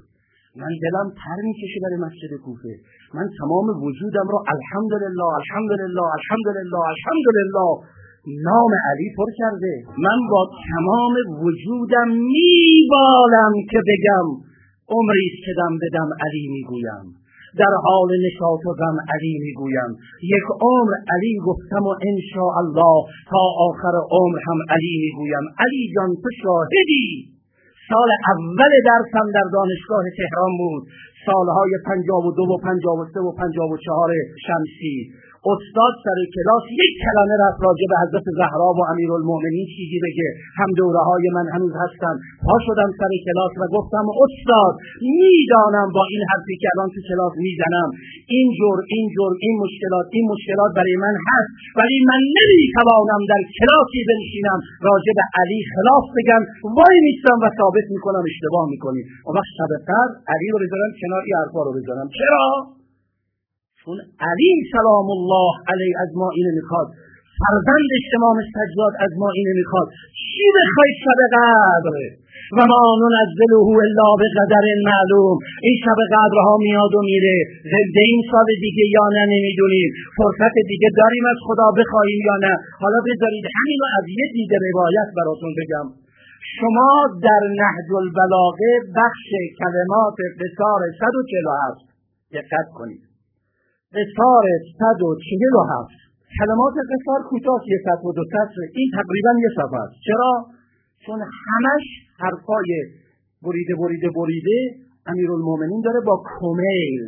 من دلم پر میکشه برای مسجد کوفه. من تمام وجودم رو الحمدلله الحمدلله الحمدلله الحمدلله نام علی پر کرده. من با تمام وجودم میبالم که بگم عمریست که دم بدم علی میگویم، در حال نشاط و غم علی میگویم، یک عمر علی گفتم و انشاءالله تا آخر عمر هم علی میگویم. علی جان تو شاهدی، سال اول درسم در دانشگاه تهران بود، سالهای پنجاه و دو و پنجاه و سه و پنجاه و چهار شمسی. استاد سر کلاس یک کلمه رفت راجع به حضرت زهرا و امیرالمؤمنین چیزی بگه، هم دوره های من هنوز هستن. پا شدم سر کلاس و گفتم استاد میدانم با این حرفی که الان تو کلاس میزنم اینجور اینجور این مشکلات این مشکلات برای من هست، ولی من نمیتوانم در کلاسی بنشینم راجع به علی خلاف بگم، وای میستم و ثابت میکنم اشتباه میکنی. اون وقت شب قدر علی رو بذارم کنار، این حرفا رو بذارم. چرا؟ چون علی سلام الله علیه از ما اینو میخواد، فرزندش امام سجاد از ما اینو میخواد. چی بخواید شب قدر؟ و ما ننزله الا بقدر معلوم. این شب قدرها میاد و میره، زنده این سال دیگه یا نه نمیدونیم، فرصت دیگه داریم از خدا بخوایم یا نه. حالا بذارید همینو از یه دید روایت براتون بگم. شما در نهج البلاغه بخش کلمات قصار صد و چهل و هفت دقت کنید. قصار صد و چهل و هفت کلمات قصار کوتاه، یک صفحه و دو سطر، این تقریبا یه صفحه است. چرا؟ چون همش حرفای بریده بریده بریده امیرالمومنین داره با کمیل.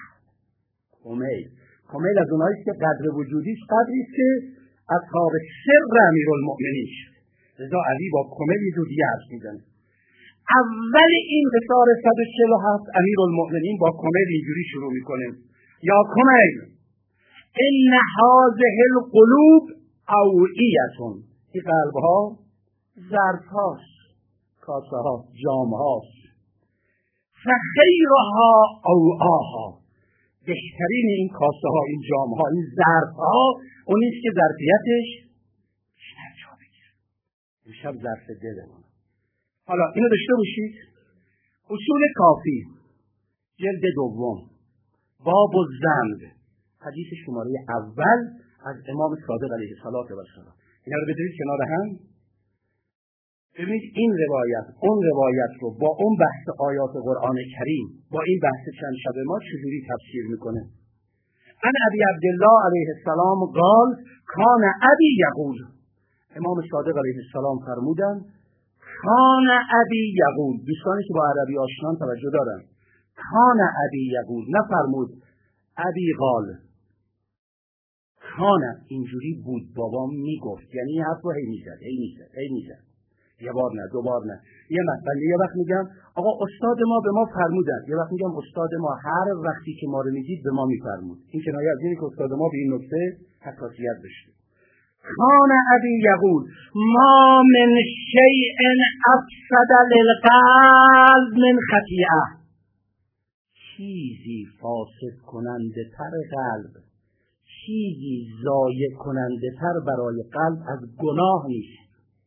کمیل کمیل از اوناییست که قدر وجودیش قدریست که اصحاب سر امیرالمومنین شد. لذا علی با کمیل یه جور دیگه حرف میزنه. اول این قصار صد و چهل و هفت امیرالمومنین با کمیل اینجوری شروع میکنه: یا کمیل ان هذه القلوب اوعیتون، این قلبها ظرف هاست، کاسه ها، جام هاست، فخیرها اوعاها، بهترین این کاسه ها، این جام ها، این ظرف ها اونیست که ظرفیتش بیشتر جا بگیره. امشب ظرف دلمون. حالا اینو داشته باشید. اصول کافی جلد دوم باب الذنب، حدیث شماره اول از امام صادق علیه السلام. اینا رو بذارید کنار هم. ببینید این روایت اون روایت رو با اون بحث آیات قرآن کریم با این بحث چند شب ما چجوری تفسیر میکنه. ان ابی عبدالله علیه السلام قال کان ابی یقول، امام صادق علیه السلام فرمودن کان ابی یقول. دوستانی که با عربی آشنان توجه دارن، کان ابی یقول نفرمود ابی قال، کان اینجوری بود بابام میگفت، یعنی این حرف رو هی میزد هی میزد هی میزد یه بار نه دو بار نه. یه مثلا یه وقت میگم آقا استاد ما به ما فرمودن، یه وقت میگم استاد ما هر وقتی که ما رو میدید به ما میفرمود. این کنایه از اینه که استاد ما به این نکته حساسیت داشته. کان ابی یقول ما من شیء افسد للقلب من خطیئه، چیزی فاسد کننده تر قلب، چیزی ضایع کننده تر برای قلب از گناه نیست.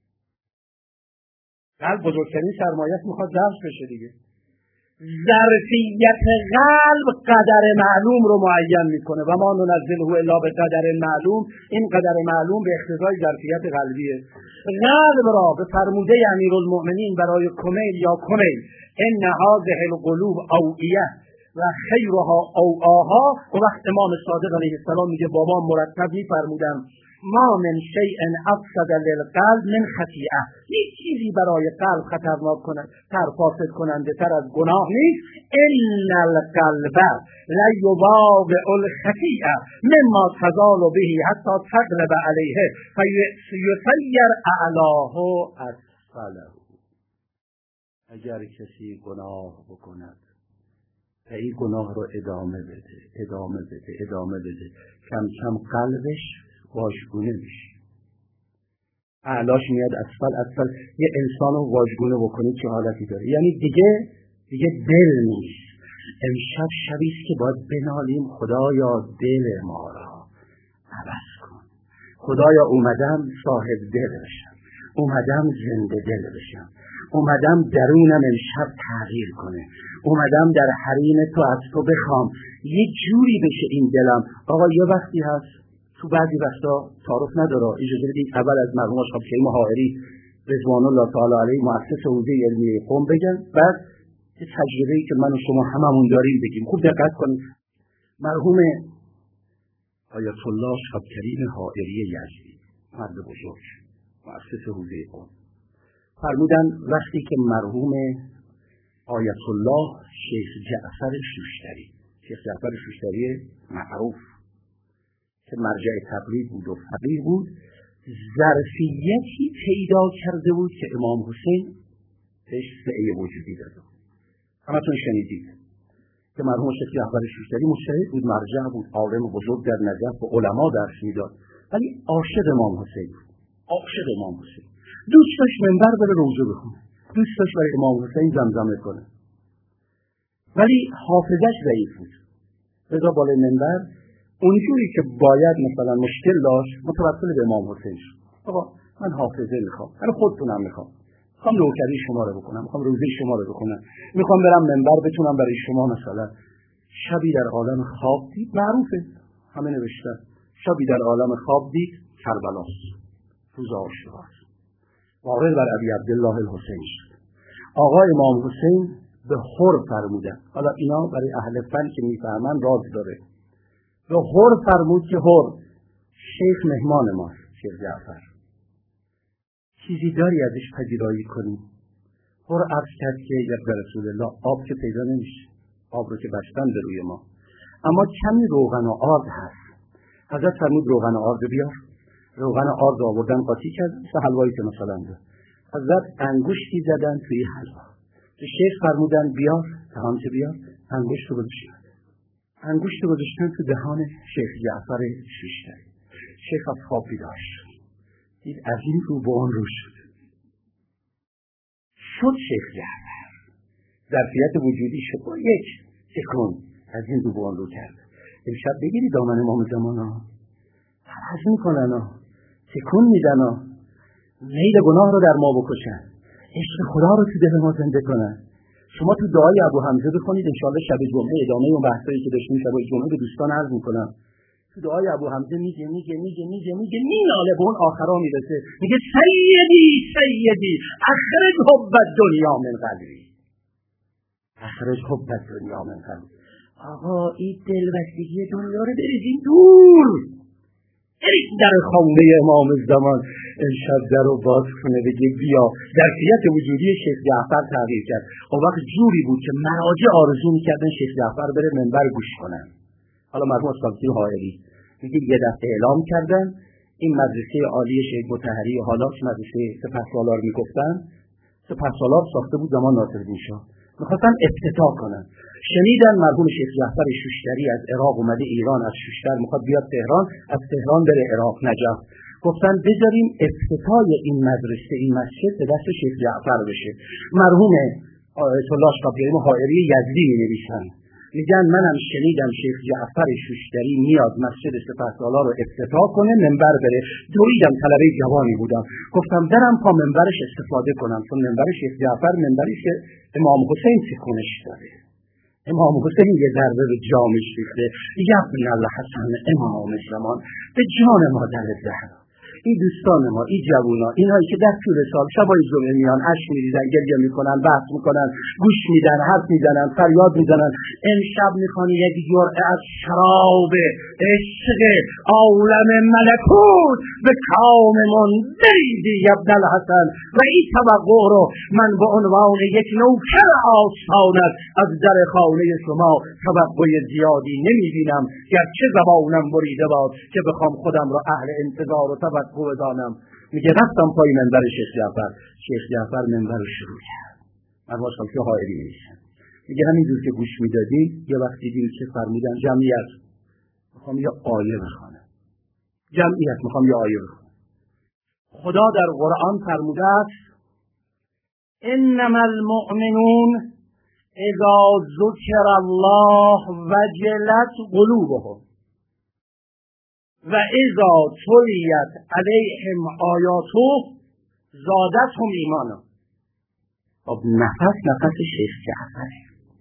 قلب بزرگترین سرمایت میخواد ظرف بشه دیگه. ظرفیت قلب قدر معلوم رو معین میکنه و ما ننزله الا به قدر معلوم. این قدر معلوم به اقتضای ظرفیت قلبیه. قلب را به فرموده امیرالمؤمنین برای کمیل یا کمیل ان هذه القلوب اوعیه و خیرها اوعاها، و وقت امام صادق علیه السلام میگه بابا مرتب میفرمودن ما من شیء افسد للقلب من خطیئه، هیچ چیزی برای قلب خطرناک کنه تر فاسد کننده تر از گناه نیست. ان القلب لا یواقع الخطیئه مما تزال به حتی تغلب علیه فیسیر اعلاه اسفله. اگر کسی گناه بکند و این گناه رو ادامه بده ادامه بده ادامه بده کم کم قلبش واژگونه میشه، اعلاش میاد اسفل اسفل. یه انسان رو واژگونه بکنید چه حالتی داره؟ یعنی دیگه دیگه دل نیست. امشب شبیست که باید بنالیم خدایا دل ما را عوض کن. خدایا اومدم صاحب دل بشم، اومدم زنده دل بشم، اومدم درونم امشب تغییر کنه، اومدم در حریم تو از تو بخوام یه جوری بشه این دلم. آقا یه وقتی هست تو بعضی وقتا تعارف نداره، اجازه بدید اول از مرحوم آشقاب کریم حائری رضوان الله تعالی علیه مؤسس حوزه علمیه قم بگن، بعد یه تجربه‌ای که من و شما هممون داریم بگیم. خوب دقت کنید. مرحوم آیت الله آشقاب کریم حائری یزدی، مرد بزرگ، مؤسس حوزه قم، فرمودن وقتی که مرحوم آیت الله شیخ جعفر شوشتری، شیخ جعفر شوشتری معروف که مرجع تقلید بود و فقیه بود، ظرفیتی پیدا کرده بود که امام حسین بهش سعی وجودی داده بود. همتون شنیدید که مرحوم شیخ جعفر شوشتری مجتهد بود، مرجع بود، عالم بزرگ در نجف و علما درس میداد، ولی عاشق امام حسین بود. عاشق امام حسین، دوست داشت منبر بره روزه بخونه، دوست داشت برای امام حسین زمزمه کنه، ولی حافظش ضعیف بود. لذا بالای منبر اونجوری که باید مثلا مشکل داشت متوسل به امام حسین شد. آقا من حافظه میخوام، من خودتونم میخوام، میخوام روکری شما رو بکنم، میخوام روزه شما رو بخونم، میخوام برم منبر بتونم برای شما مثلا شبی در عالم خواب دید، معروفه همه نوشتن، شبی در عالم خواب دید کربلاست، روز عاشورا، وارد بر ابی عبدالله الحسین شد. آقا امام حسین به حر فرمودن، حالا اینا برای اهل فن که میفهمن راز داره، به حر فرمود که حر شیخ مهمان ماست، شیخ جعفر، چیزی داری ازش پذیرایی کنیم؟ حر عرض کرد که یا رسول الله آب که پیدا نمیشه، آب رو که بستن به روی ما، اما کمی روغن و آرد هست. حضرت فرمود روغن و آرد بیار، روغن آرد آوردن قاطی کرد، مثل حلوایی که مثلا ده. حضرت انگشتی زدن توی حلوا، به شیخ فرمودن بیار، دهان که بیار، انگشت رو گذاشتن، انگشت رو گذاشتن تو دهان شیخ جعفر شوشتری. شیخ از خواب بیدار شد، دید از این رو به اون رو شد شد شیخ جعفر ظرفیت وجودی شد با یک سکون از این رو به اون رو کرد. امشب بگیری دامن امام زمان ها فرض میکنن ها، سکون میدن ها، میل گناه رو در ما بکشن، عشق خدا رو تو دل ما زنده کنن. شما تو دعای ابو حمزه بخونید انشاءالله شب جمعه ادامه اون بحثایی که داشتیم شب جمعه به دوستان عرض میکنم. تو دعای ابو حمزه میگه میگه میگه میگه میگه میناله به اون آخرا میرسه، میگه سیدی سیدی اخرج حب الدنیا من قلبی، اخرج حب الدنیا من قلبی. آقا این دلبستگی دنیا رو بریزین دور، برید در خانه امام زمان امشب در رو باز کنه بگه بیا. ظرفیت وجودی شیخ جعفر تغییر کرد. اون وقت جوری بود که مراجع آرزو میکردن شیخ جعفر بره منبر گوش کنن. حالا مرحوم آشقاب کریم حائری میگه یه دفعه اعلام کردن این مدرسه عالی شیخ مطهری و حالا مدرسه سپهسالار میگفتن، سپهسالار ساخته بود زمان ناصرالدین شاه، میخواستن افتتاح کنن. شنیدن مرحوم شیخ جعفر شوشتری از عراق اومده ایران، از شوشتر میخواد بیاد تهران، از تهران بره عراق نجف، گفتن بذاریم افتتاح این مدرسه این مسجد به دست شیخ جعفر بشه. مرحوم آیت الله آشقاب کریم حائری یزدی مینویسن، میگن منم شنیدم شیخ جعفر شوشتری میاد مسجد سپهسالار رو افتتاح کنه منبر بره، دویدم، طلبه جوانی بودم، گفتم برم پا منبرش استفاده کنم، چون منبر شیخ جعفر منبری که امام حسین سکونش داره، امام حسین یه ذره به جامش ریخته، یبن الحسن امام زمان به جان مادر زهرا. این دوستان ما، این جوونا، اینایی که در طول سال شبای جمعه میان اشک میریزن، گریه میکنن، بحث میکنن، گوش میدن، حرف میزنن، فریاد میزنن، امشب میخوان یک جرعه از شراب عشق عالم ملکوت به کاممون بریزی ابن الحسن و این توقع رو من به عنوان یک نوکر آستانت از در خانه شما توقع زیادی نمیبینم، گرچه زبانم بریده باد که بخوام خودم رو اهل انتظار و توقع بدانم. میگه رفتم پای منبر شیخ جعفر، شیخ جعفر منبر رو شروع کرد. من آشقاب کریم حائری میشم، میگه همینجور که گوش میدادیم یه وقت دیدیم که فرمودن جمعیت میخوام یه آیه بخونم، جمعیت میخوام یه آیه بخونم. خدا در قرآن فرموده است انما المؤمنون اذا ذکر الله وجلت قلوبهم و اذا تلیت علیهم آیاته زادتهم ایمانا. خب نفس نفس شیخ جعفر،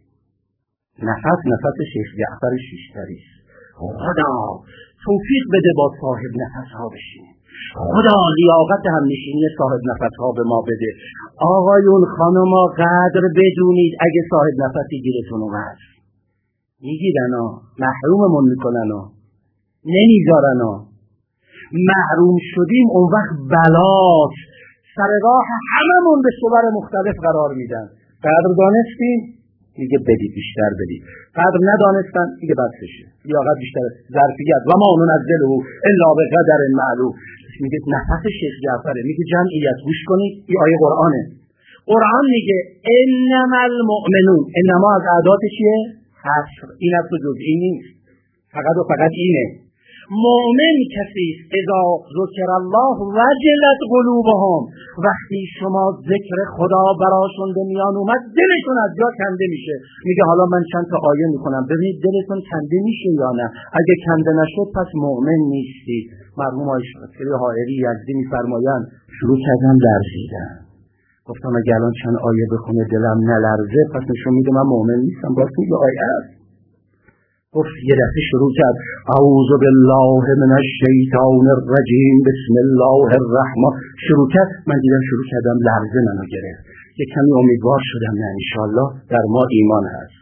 نفس نفس شیخ جعفر شیشتری است. خدا توفیق بده با صاحب نفس ها بشینیم، خدا لیاقت همنشینی صاحب نفس ها به ما بده. آقایون خانما قدر بدونید اگه صاحب نفسی گیرتون اومد میگیرن ها، محروممون میکنن ها، نمیذارن ها، محروم شدیم اون وقت بلاست، سر راه هممون به صور مختلف قرار میدن. قدر دانستیم میگه بدید بیشتر بدید، قدر ندانستن میگه بسشه، لیاقت بیشتر، ظرفیت و ما ننزله الا به قدر معلوم. میگه نفس شیخ جعفره، میگه جمعیت گوش کنید، این آیه قرآنه. قرآن میگه انما المؤمنون، انما از اعداد چیه؟ حصر، این از جزئی نیست، فقط و فقط اینه. مؤمن کسی است اذا ذکر الله وجلت قلوبهم، وقتی شما ذکر خدا براشون به میان اومد دلشون از جا کنده میشه. میگه حالا من چند تا آیه میکنم ببینید دلتون کنده میشه یا نه. اگه کنده نشد پس مؤمن نیستید. مرحوم آقای شاکری حائری یزدی میفرمایند شروع کردم لرزیدن، گفتم اگه الان چند آیه بخونه دلم نلرزه پس نشون میده من مؤمن نیستم. باز میگه آیه است. گفت یه دفعه شروع کرد اعوذ بالله من الشیطان الرجیم بسم الله الرحمن، شروع کرد. من دیدم شروع کردم لرزه منو گرفت، یه کمی امیدوار شدم نه انشالله در ما ایمان هست.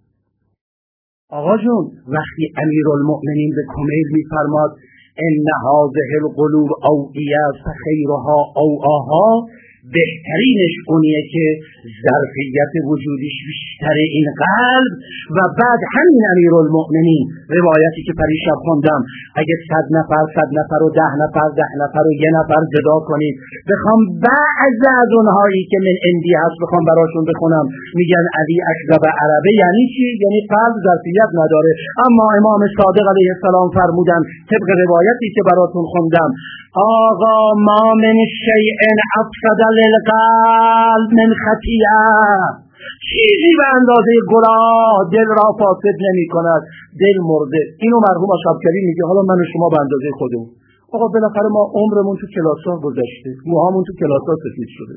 آقا جون وقتی امیرالمؤمنین به کمیل میفرماد ان هذه القلوب اوعیه فخیرها اوعاها، بهترینش اونیه که ظرفیت وجودیش بیشتر این قلب. و بعد همین امیرالمؤمنین روایتی که پریشب خوندم، اگه صد نفر صد نفر و ده نفر ده نفر و یه نفر جدا کنید بخوام بعض از اونهایی که من اندی هست بخوام براشون بخونم، میگن علی اکذب عربه. یعنی چی؟ یعنی قلب ظرفیت نداره. اما امام صادق علیه السلام فرمودن طبق روایتی که براتون خوندم آقا ما من شیء افسد للقلب من خطیئه، چیزی به اندازه گناه دل را فاسد نمی کند، دل مرده. اینو مرحوم شاکری میگه. حالا من و شما به اندازه خودمون، آقا بالاخره ما عمرمون تو کلاس‌ها گذشته، موهامون تو کلاس‌ها سفید شده.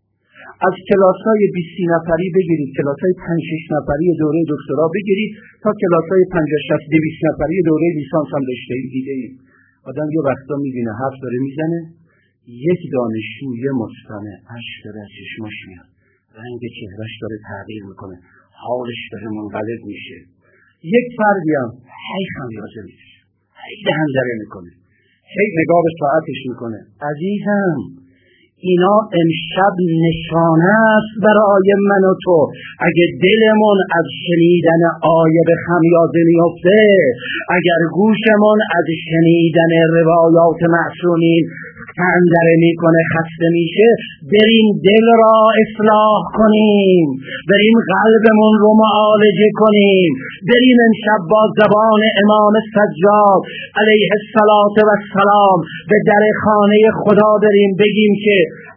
از کلاس‌های بیست نفری بگیرید، کلاس‌های پنج شش نفری دوره دکترا بگیرید تا کلاس‌های پنجاه شصت دویست نفری دوره لیسانس هم رشته دیگه‌ای. آدم یه وقتا میبینه حرف داره میزنه، یک دانشجو یه مستمع اشک داره از چشماش میاد، رنگ چهرش داره تغییر میکنه، حالش داره منقلب میشه. یک فردی هم هی خمیازه میشه، هی دهن دره میکنه، هی نگاه به ساعتش میکنه. عزیزم اینا امشب نشانه است برای من و تو. اگه دلمون از شنیدن آیه به خمیازه میفته، اگر گوشمون از شنیدن روایات معصومین تندره میکنه خسته میشه، بریم دل را اصلاح کنیم، بریم قلبمون رو معالجه کنیم، بریم امشب با زبان امام سجاد علیه السلام به در خانه خدا بریم بگیم که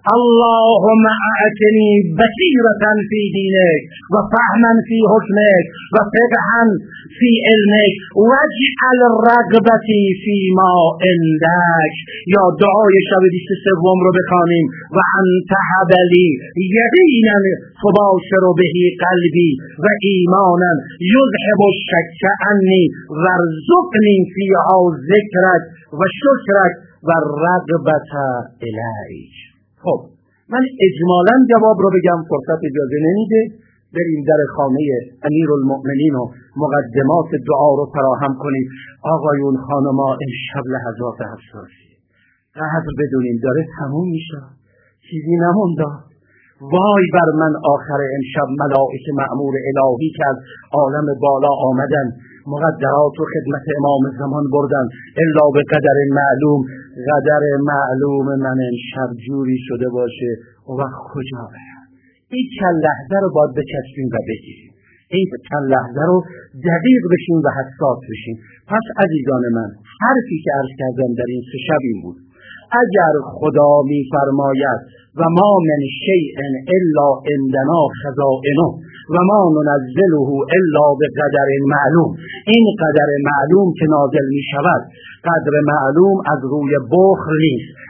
اللهم اعطنی بصیرة فی دینک و فهما فی حکمک و فقها فی علمک واجعل رغبتی فی ما عندک. یا دعای شب بیست و سوم رو بخوانیم و انت حبلی یقینا تباشر به قلبی و ایمانا یذهب الشک عنی وارزقنی فیها ذکرک و شکرک و رغبت الیک. خب من اجمالا جواب رو بگم، فرصت اجازه نمیده. بریم در خانه امیرالمؤمنین و مقدمات دعا رو فراهم کنیم. آقایون خانما امشب لحظات حساسی، قدر بدونیم داره تموم میشه، چیزی نمونده. وای بر من آخر امشب ملائکه مأمور الهی که از عالم بالا آمدن، مقدرات و خدمت امام زمان بردن الا به قدر معلوم. قدر معلوم من امشب جوری شده باشه و وقت کجا برم؟ این چند لحظه رو باید بچسبیم و بگیریم، این چند لحظه رو دقیق بشیم و حساس بشیم. پس عزیزان من حرفی که عرض کردم در این سه شب این بود: اگر خدا میفرماید و ما من شیء الا عندنا خزائنه و ما ننزله الا بقدر معلوم، این قدر معلوم که نازل می شود قدر معلوم از روی بخل نیست،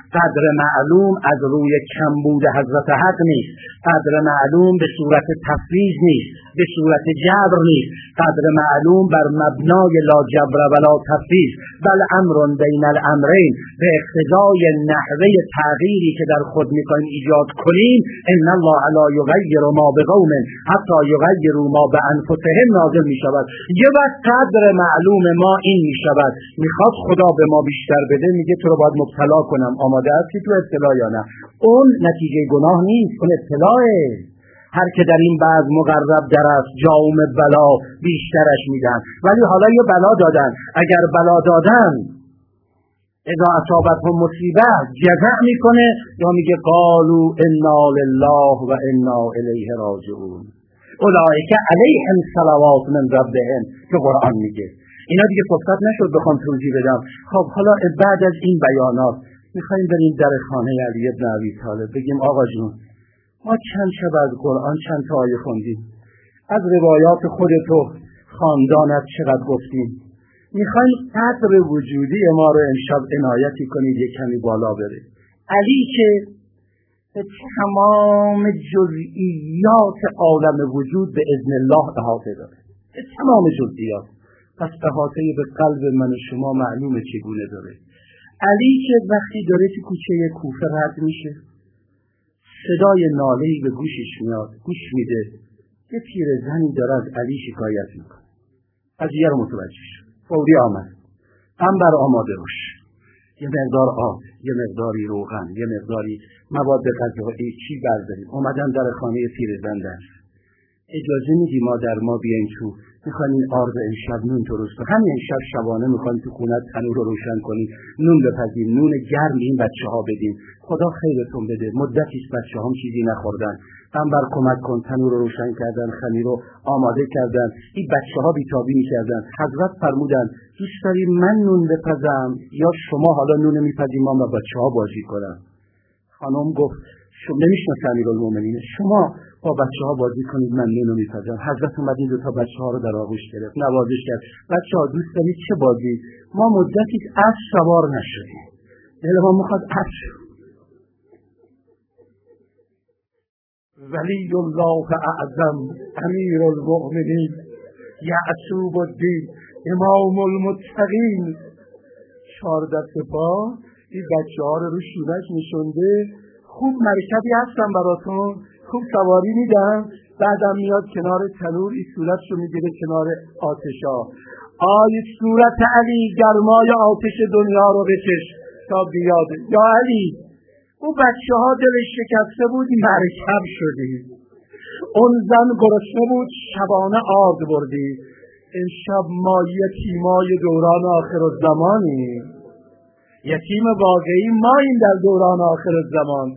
قدر معلوم از روی کمبود حضرت حق نیست، قدر معلوم به صورت تفویض نیست، به صورت جبر نیست، قدر معلوم بر مبنای لا جبر ولا تفویض بل امر بین الامرین، به اقتضای نحوه تغییری که در خود میخوایم ایجاد کنیم. ان الله لا یغیر ما بقوم حتی یغیروا ما بانفسهم نازل میشود. یه وقت قدر معلوم ما این میشود، میخواد خدا به ما بیشتر بده، میگه تو رو باید مبتلا کنم، آماده هستی تو ابتلا یا نه؟ اون نتیجه گناه نیست، اون ابتلاه. هر که در این بعض مقرب در است جاوم بلا بیشترش میدن. ولی حالا یه بلا دادن، اگر بلا دادن اذا اصابتهم مصیبه جزع میکنه یا میگه قالوا انا لله و انا الیه راجعون اولئک علیهم صلوات من ربهم که قرآن میگه. اینا دیگه فرصت نشد بخوام توضیح بدم. خب حالا بعد از این بیانات میخوایم بریم در خانه علی بن ابی طالب بگیم آقا جون ما چند شب از قرآن چند تا آیه خوندیم، از روایات خودت و خاندانت چقدر گفتیم، میخوایم قدر وجودی ما رو امشب عنایتی کنید یک کمی بالا بره. علی که به تمام جزئیات عالم وجود به اذن الله احاطه داره، به تمام جزئیات، پس احاطه به قلب من و شما معلومه چگونه داره. علی که وقتی داره تو کوچه کوفه رد میشه، صدای ناله‌ای به گوشش میاد، گوش میده، یه پیرزنی داره از علی شکایت میکنه. قضیه رو متوجه شد، فوری آمد، انبر آماده باش، یه مقدار آب، یه مقداری روغن، یه مقداری مواد غذایی چی برداریم. اومدن در خانه پیرزن دست، اجازه میدی ما در ما بیایم تو، میخوایم این آرد امشب نون درست کنیم، همین امشب شبانه میخوایم تو خونه تنور رو روشن کنیم، نون بپزیم، نون گرم این بچه ها بدیم، خدا خیرتون بده، مدتی است بچه هم چیزی نخوردن، انبر کمک کن، تنور رو روشن کردن، خمیر رو آماده کردن، این بچه ها بیتابی میکردن. حضرت فرمودن دوست داری من نون بپزم یا شما حالا نون میپزیم ما با بچه ها بازی کنم؟ خانم گفت شما نمیشناسه امیرالمومنین، شما با بچه ها بازی کنید من نونو میپزم. حضرت اومد این دو تا بچه ها رو در آغوش گرفت، نوازش کرد. بچه ها دوست دارید چه بازی؟ ما مدتی اسب سوار نشدیم، دل ما میخواد اسب. ولی الله اعظم امیرالمومنین یعصوب الدین امام المتقین چهار دست پا این بچه ها رو رو شونش نشونده، خوب مرکبی هستن براتون، خوب سواری میدم، بعدم میاد کنار تنور این صورت رو میگیره کنار آتشا. آی صورت علی گرمای آتش دنیا رو بچش تا بیاد. یا علی اون بچه ها دلش شکسته بود مرکب شدی، اون زن گرسنه بود شبانه آرد بردی، امشب ما یتیمای دوران آخر الزمانی، یتیم واقعی ما این در دوران آخر الزمان.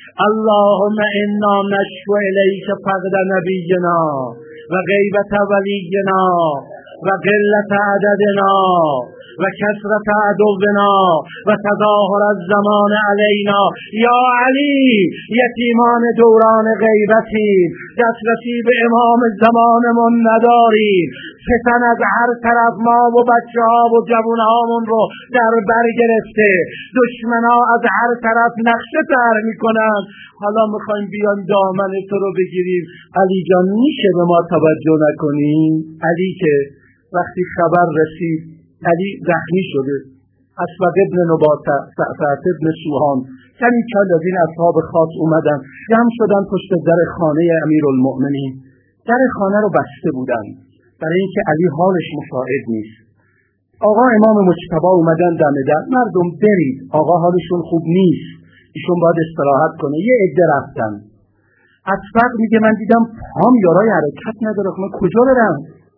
اللهم انا نشکو الیک فقد نبینا و غیبت ولینا و قلت عددنا و کثرت عدونا و تظاهر الزمان علینا. یا علی یتیمان دوران غیبتیم، دسترسی به امام زمانمون نداریم، فتن از هر طرف ما و بچه ها و جوان هامون رو در بر گرفته، دشمنا از هر طرف نقشه تر میکنن، حالا میخوایم بیان دامن تو رو بگیریم. علی جان میشه به ما توجه نکنیم؟ علی که وقتی خبر رسید علی زخمی شده، اسود ابن نباته، سعفت ابن سوهان، کمی چند از این اصحاب خاص اومدن جمع شدن پشت در خانه امیرالمؤمنین. در خانه رو بسته بودن برای اینکه علی حالش مساعد نیست. آقا امام مجتبی اومدن دم در، مردم برید آقا حالشون خوب نیست، ایشون باید استراحت کنه. یه عده رفتن. اسود میگه من دیدم پام یارای حرکت نداره، من کجا برم؟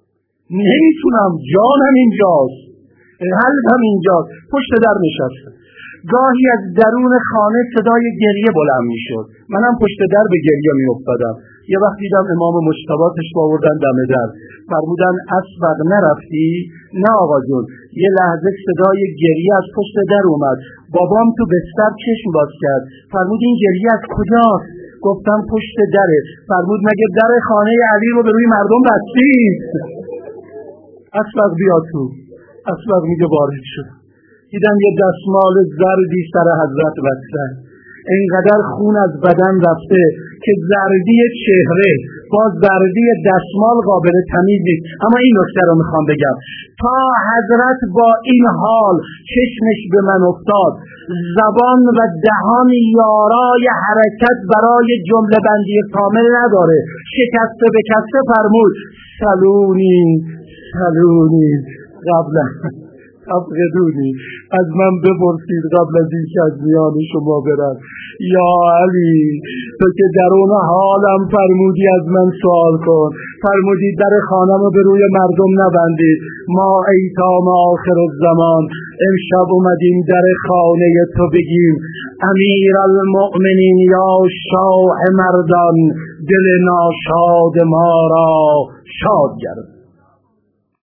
نمیتونم، جانم اینجاست، قلبم اینجاست. پشت در نشسته. گاهی از درون خانه صدای گریه بلند میشد، منم پشت در به گریه میافتادم. یه وقت دیدم امام مجتبی تشریف آوردن دم در، فرمودن اسبق نرفتی؟ نه آقا جون. یه لحظه صدای گریه از پشت در اومد، بابام تو بستر چشم باز کرد، فرمود این گریه از کجاست؟ گفتم پشت دره. فرمود مگه در خانه علی رو به روی مردم بستید؟ اسبق بیا تو. اسبق میگه وارد شد. دیدم یه دستمال زردی سر حضرت بستن، اینقدر خون از بدن رفته که زردی چهره با زردی دستمال قابل تمیز نیست. اما این نکته رو میخوام بگم، تا حضرت با این حال چشمش به من افتاد، زبان و دهان یارای حرکت برای جمله بندی کامل نداره، شکسته به کسته فرمود سلونی سلونی قبل افقدونی، از من بپرسید قبل از این که از میان شما برم. یا علی، تو که در اون حالم فرمودی از من سوال کن، فرمودی در خانم به روی مردم نبندید، ما ایتام آخر الزمان امشب اومدیم در خانه تو بگیم امیر المؤمنین یا شاه مردان، دل ناشاد ما را شاد گرد.